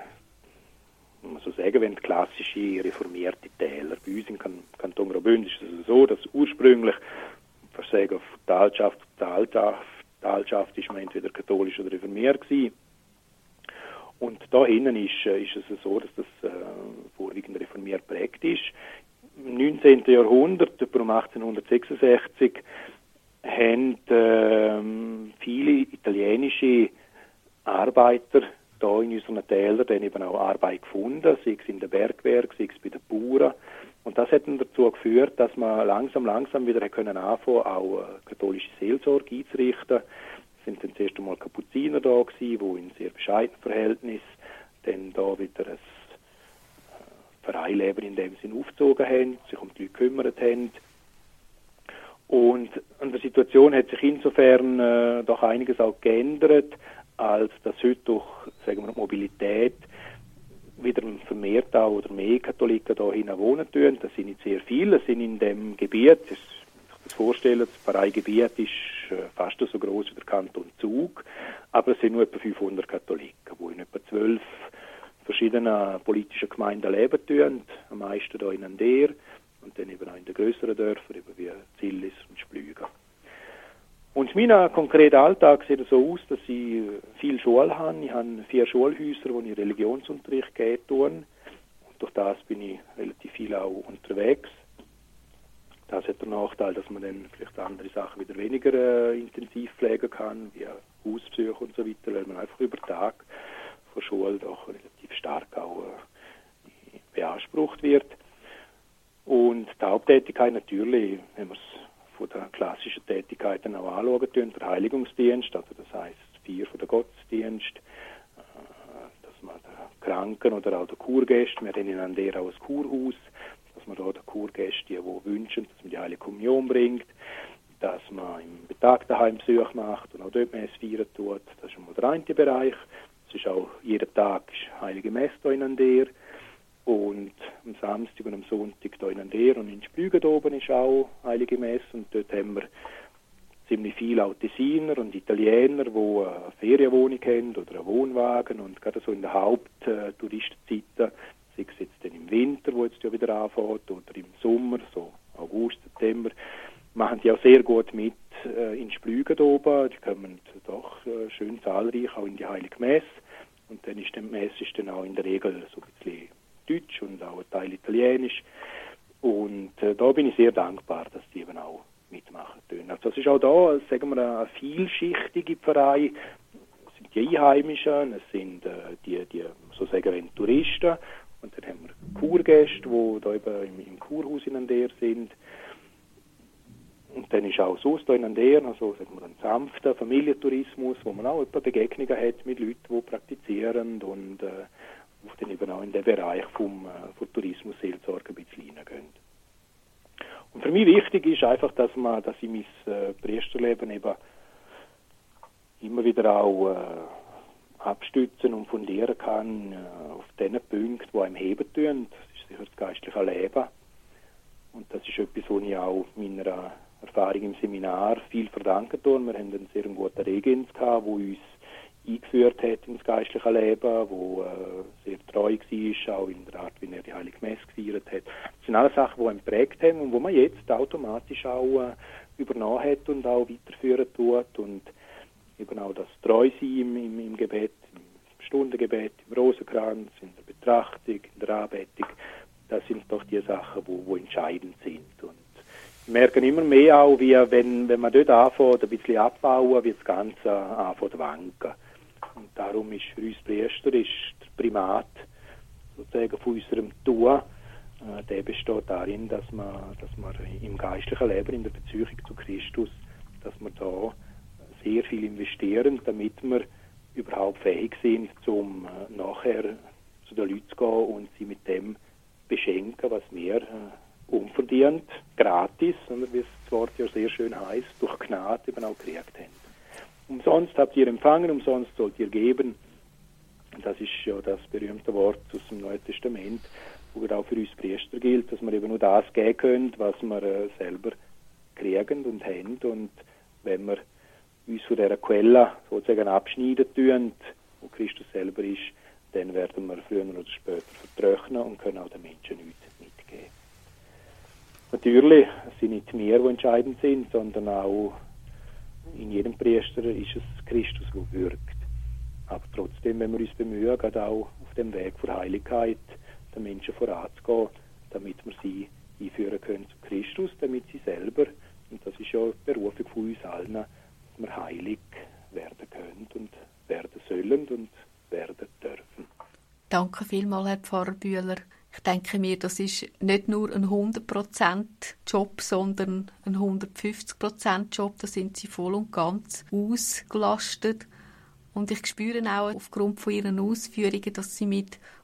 muss man so sagen, wenn klassische reformierte Täler. Bei uns im Kanton Graubünden ist es so, dass ursprünglich, ich sagen, auf Talschaft, Talschaft, Talschaft ist man entweder katholisch oder reformiert gewesen. Und da hinten ist, ist es so, dass das äh, vorwiegend reformiert prägt ist. Im neunzehnten Jahrhundert, etwa um achtzehnhundertsechsundsechzig, haben äh, viele italienische Arbeiter da in unseren Tälern dann eben auch Arbeit gefunden, sei es in den Bergwerken, sei es bei den Bauern. Und das hat dann dazu geführt, dass man langsam, langsam wieder können anfangen, auch äh, katholische Seelsorge einzurichten. Es sind dann zuerst einmal Kapuziner da gewesen, die in sehr bescheidenen Verhältnissen dann da wieder ein Vereinleben in dem Sinn aufgezogen haben, sich um die Leute gekümmert haben. Und an der Situation hat sich insofern äh, doch einiges auch geändert, als dass heute durch, sagen wir, Mobilität wieder vermehrt auch oder mehr Katholiken da hinein wohnen tun. Das sind nicht sehr viele, das sind in dem Gebiet, das, das vorstellen, das Pfarreigebiet ist äh, fast so groß wie der Kanton Zug, aber es sind nur etwa fünfhundert Katholiken, die in etwa zwölf verschiedenen politischen Gemeinden leben tun, am meisten hier in Ander und dann eben auch in den grösseren Dörfern, eben wie Zillis und Splügen. Und mein konkreter Alltag sieht so aus, dass ich viel Schule habe. Ich habe vier Schulhäuser, wo ich Religionsunterricht geben tue. Und durch das bin ich relativ viel auch unterwegs. Das hat den Nachteil, dass man dann vielleicht andere Sachen wieder weniger äh, intensiv pflegen kann, wie Hausbesuche und so weiter, weil man einfach über den Tag von Schule doch relativ stark auch äh, beansprucht wird. Und die Haupttätigkeit natürlich, wenn man es von den klassischen Tätigkeiten auch anschauen tun, der Heiligungsdienst, also das heisst vier von der Gottesdienst, äh, dass man den Kranken oder auch den Kurgästen, wir haben in Ander auch ein Kurhaus, dass man da den Kurgästen, die, die wünschen, dass man die Heilige Kommunion bringt, dass man im Betagtenheim Besuch macht und auch dort Messe feiern tut. Das ist einmal der eine Bereich. Es ist auch jeden Tag Heilige Messe hier in Ander. Und am Samstag und am Sonntag hier in Ander und in Splügen oben ist auch Heilige Messe. Und dort haben wir ziemlich viele auch Tessiner und Italiener, die eine Ferienwohnung haben oder einen Wohnwagen. Und gerade so in der Haupttouristenzeiten, sei es jetzt dann im Winter, wo jetzt ja wieder anfängt, oder im Sommer, so August, September, machen die auch sehr gut mit äh, in Splügen oben. Die kommen doch äh, schön zahlreich auch in die Heilige Messe. Und dann ist die Messe ist dann auch in der Regel so ein bisschen Deutsch und auch ein Teil Italienisch. Und äh, da bin ich sehr dankbar, dass die eben auch mitmachen können. Also es ist auch da, sagen wir, eine vielschichtige Pfarrei. Es sind die Einheimischen, es sind äh, die, die sozusagen Touristen. Und dann haben wir Kurgäste, die da eben im, im Kurhaus in Ander sind. Und dann ist auch sonst hier in Ander also, sagen wir, ein sanfter Familientourismus, wo man auch etwa Begegnungen hat mit Leuten, die praktizieren und äh, dann eben auch in den Bereich vom, äh, von Tourismusseelsorge ein bisschen hineingehen. Und für mich wichtig ist einfach, dass man, dass ich mein äh, Priesterleben eben immer wieder auch äh, abstützen und fundieren kann äh, auf den Punkten, die einem heben tun. Das ist sicher das geistliche Leben. Und das ist etwas, was ich auch meiner Erfahrung im Seminar viel verdanken tue. Wir haben einen sehr guten Regens gehabt, der uns eingeführt hat ins geistliche Leben, wo äh, sehr treu war, auch in der Art, wie er die Heilige Messe gefeiert hat. Das sind alles Sachen, die ihn geprägt haben und die man jetzt automatisch auch äh, übernommen hat und auch weiterführen tut. Und eben auch das Treusein im, im, im Gebet, im Stundengebet, im Rosenkranz, in der Betrachtung, in der Anbetung, das sind doch die Sachen, die, die entscheidend sind. Und wir merken immer mehr auch, wie wenn, wenn man dort anfängt, ein bisschen abbauen, wie das Ganze anfängt zu wanken. Und darum ist für uns Priester ist der Primat sozusagen von unserem Tun, äh, der besteht darin, dass man, dass man im geistlichen Leben, in der Beziehung zu Christus, dass wir da sehr viel investieren, damit wir überhaupt fähig sind, um äh, nachher zu den Leuten zu gehen und sie mit dem beschenken, was wir äh, unverdient, gratis, wie es das Wort ja sehr schön heißt, durch Gnade eben auch gekriegt haben. Umsonst habt ihr empfangen, umsonst sollt ihr geben. Das ist ja das berühmte Wort aus dem Neuen Testament, wo auch für uns Priester gilt, dass wir eben nur das geben können, was wir äh, selber kriegen und haben. Und wenn wir uns von dieser Quelle sozusagen abschneiden tun, wo Christus selber ist, dann werden wir früher oder später vertrocknen und können auch den Menschen nichts mitgeben. Natürlich, es sind nicht wir, die entscheidend sind, sondern auch in jedem Priester ist es Christus, der wirkt. Aber trotzdem, wenn wir uns bemühen, gerade auch auf dem Weg der Heiligkeit den Menschen voranzugehen, damit wir sie einführen können zu Christus, damit sie selber, und das ist ja die Berufung von uns allen, dass wir heilig werden können und werden sollen und werden dürfen. Danke vielmals, Herr Pfarrer Bühler. Ich denke mir, das ist nicht nur ein hundert Prozent Job, sondern ein hundertfünfzig Prozent Job. Da sind Sie voll und ganz ausgelastet. Und ich spüre auch aufgrund von Ihren Ausführungen, dass Sie mit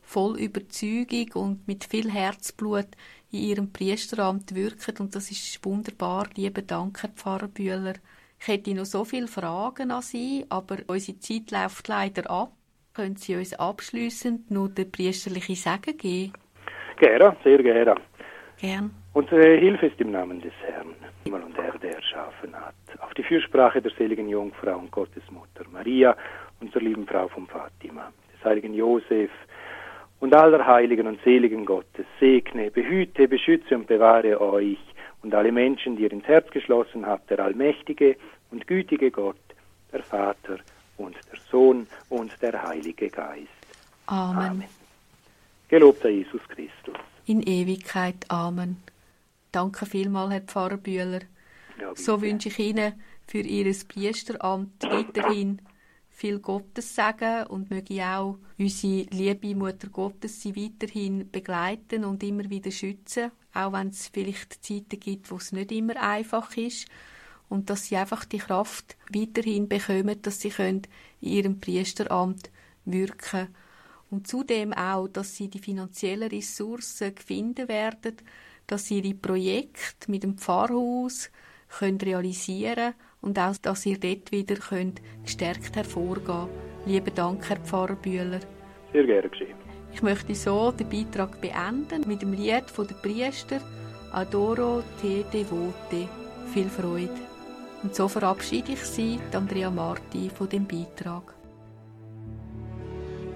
voll Überzeugung und mit viel Herzblut in ihrem Priesteramt wirken. Und das ist wunderbar. Lieben Dank, Herr Pfarrer Bühler. Ich hätte noch so viele Fragen an Sie, aber unsere Zeit läuft leider ab. Können Sie uns abschliessend noch den priesterlichen Segen geben? Gerne, sehr gerne. Gern. Unsere Hilfe ist im Namen des Herrn, Himmel und Erde erschaffen hat. Auf die Fürsprache der seligen Jungfrau und Gottesmutter Maria, unserer lieben Frau von Fatima, des heiligen Josef und aller Heiligen und Seligen Gottes, segne, behüte, beschütze und bewahre euch und alle Menschen, die ihr ins Herz geschlossen habt, der allmächtige und gütige Gott, der Vater und der Sohn und der Heilige Geist. Amen. Amen. Gelobt sei Jesus Christus. In Ewigkeit. Amen. Danke vielmals, Herr Pfarrer Bühler. Ja, so wünsche ich Ihnen für Ihr Priesteramt weiterhin viel Gottessegen und möge auch unsere liebe Mutter Gottes Sie weiterhin begleiten und immer wieder schützen, auch wenn es vielleicht Zeiten gibt, wo es nicht immer einfach ist, und dass Sie einfach die Kraft weiterhin bekommen, dass Sie können in Ihrem Priesteramt wirken. Und zudem auch, dass Sie die finanziellen Ressourcen finden werden, dass Sie Ihre Projekte mit dem Pfarrhaus können realisieren und auch, dass ihr dort wieder könnt gestärkt hervorgehen könnt. Lieben Dank, Herr Pfarrer Bühler. Sehr gerne geschehen. Ich möchte so den Beitrag beenden mit dem Lied von der Priester Adoro te devote. Viel Freude. Und so verabschiede ich Sie, Andrea Marti, von dem Beitrag.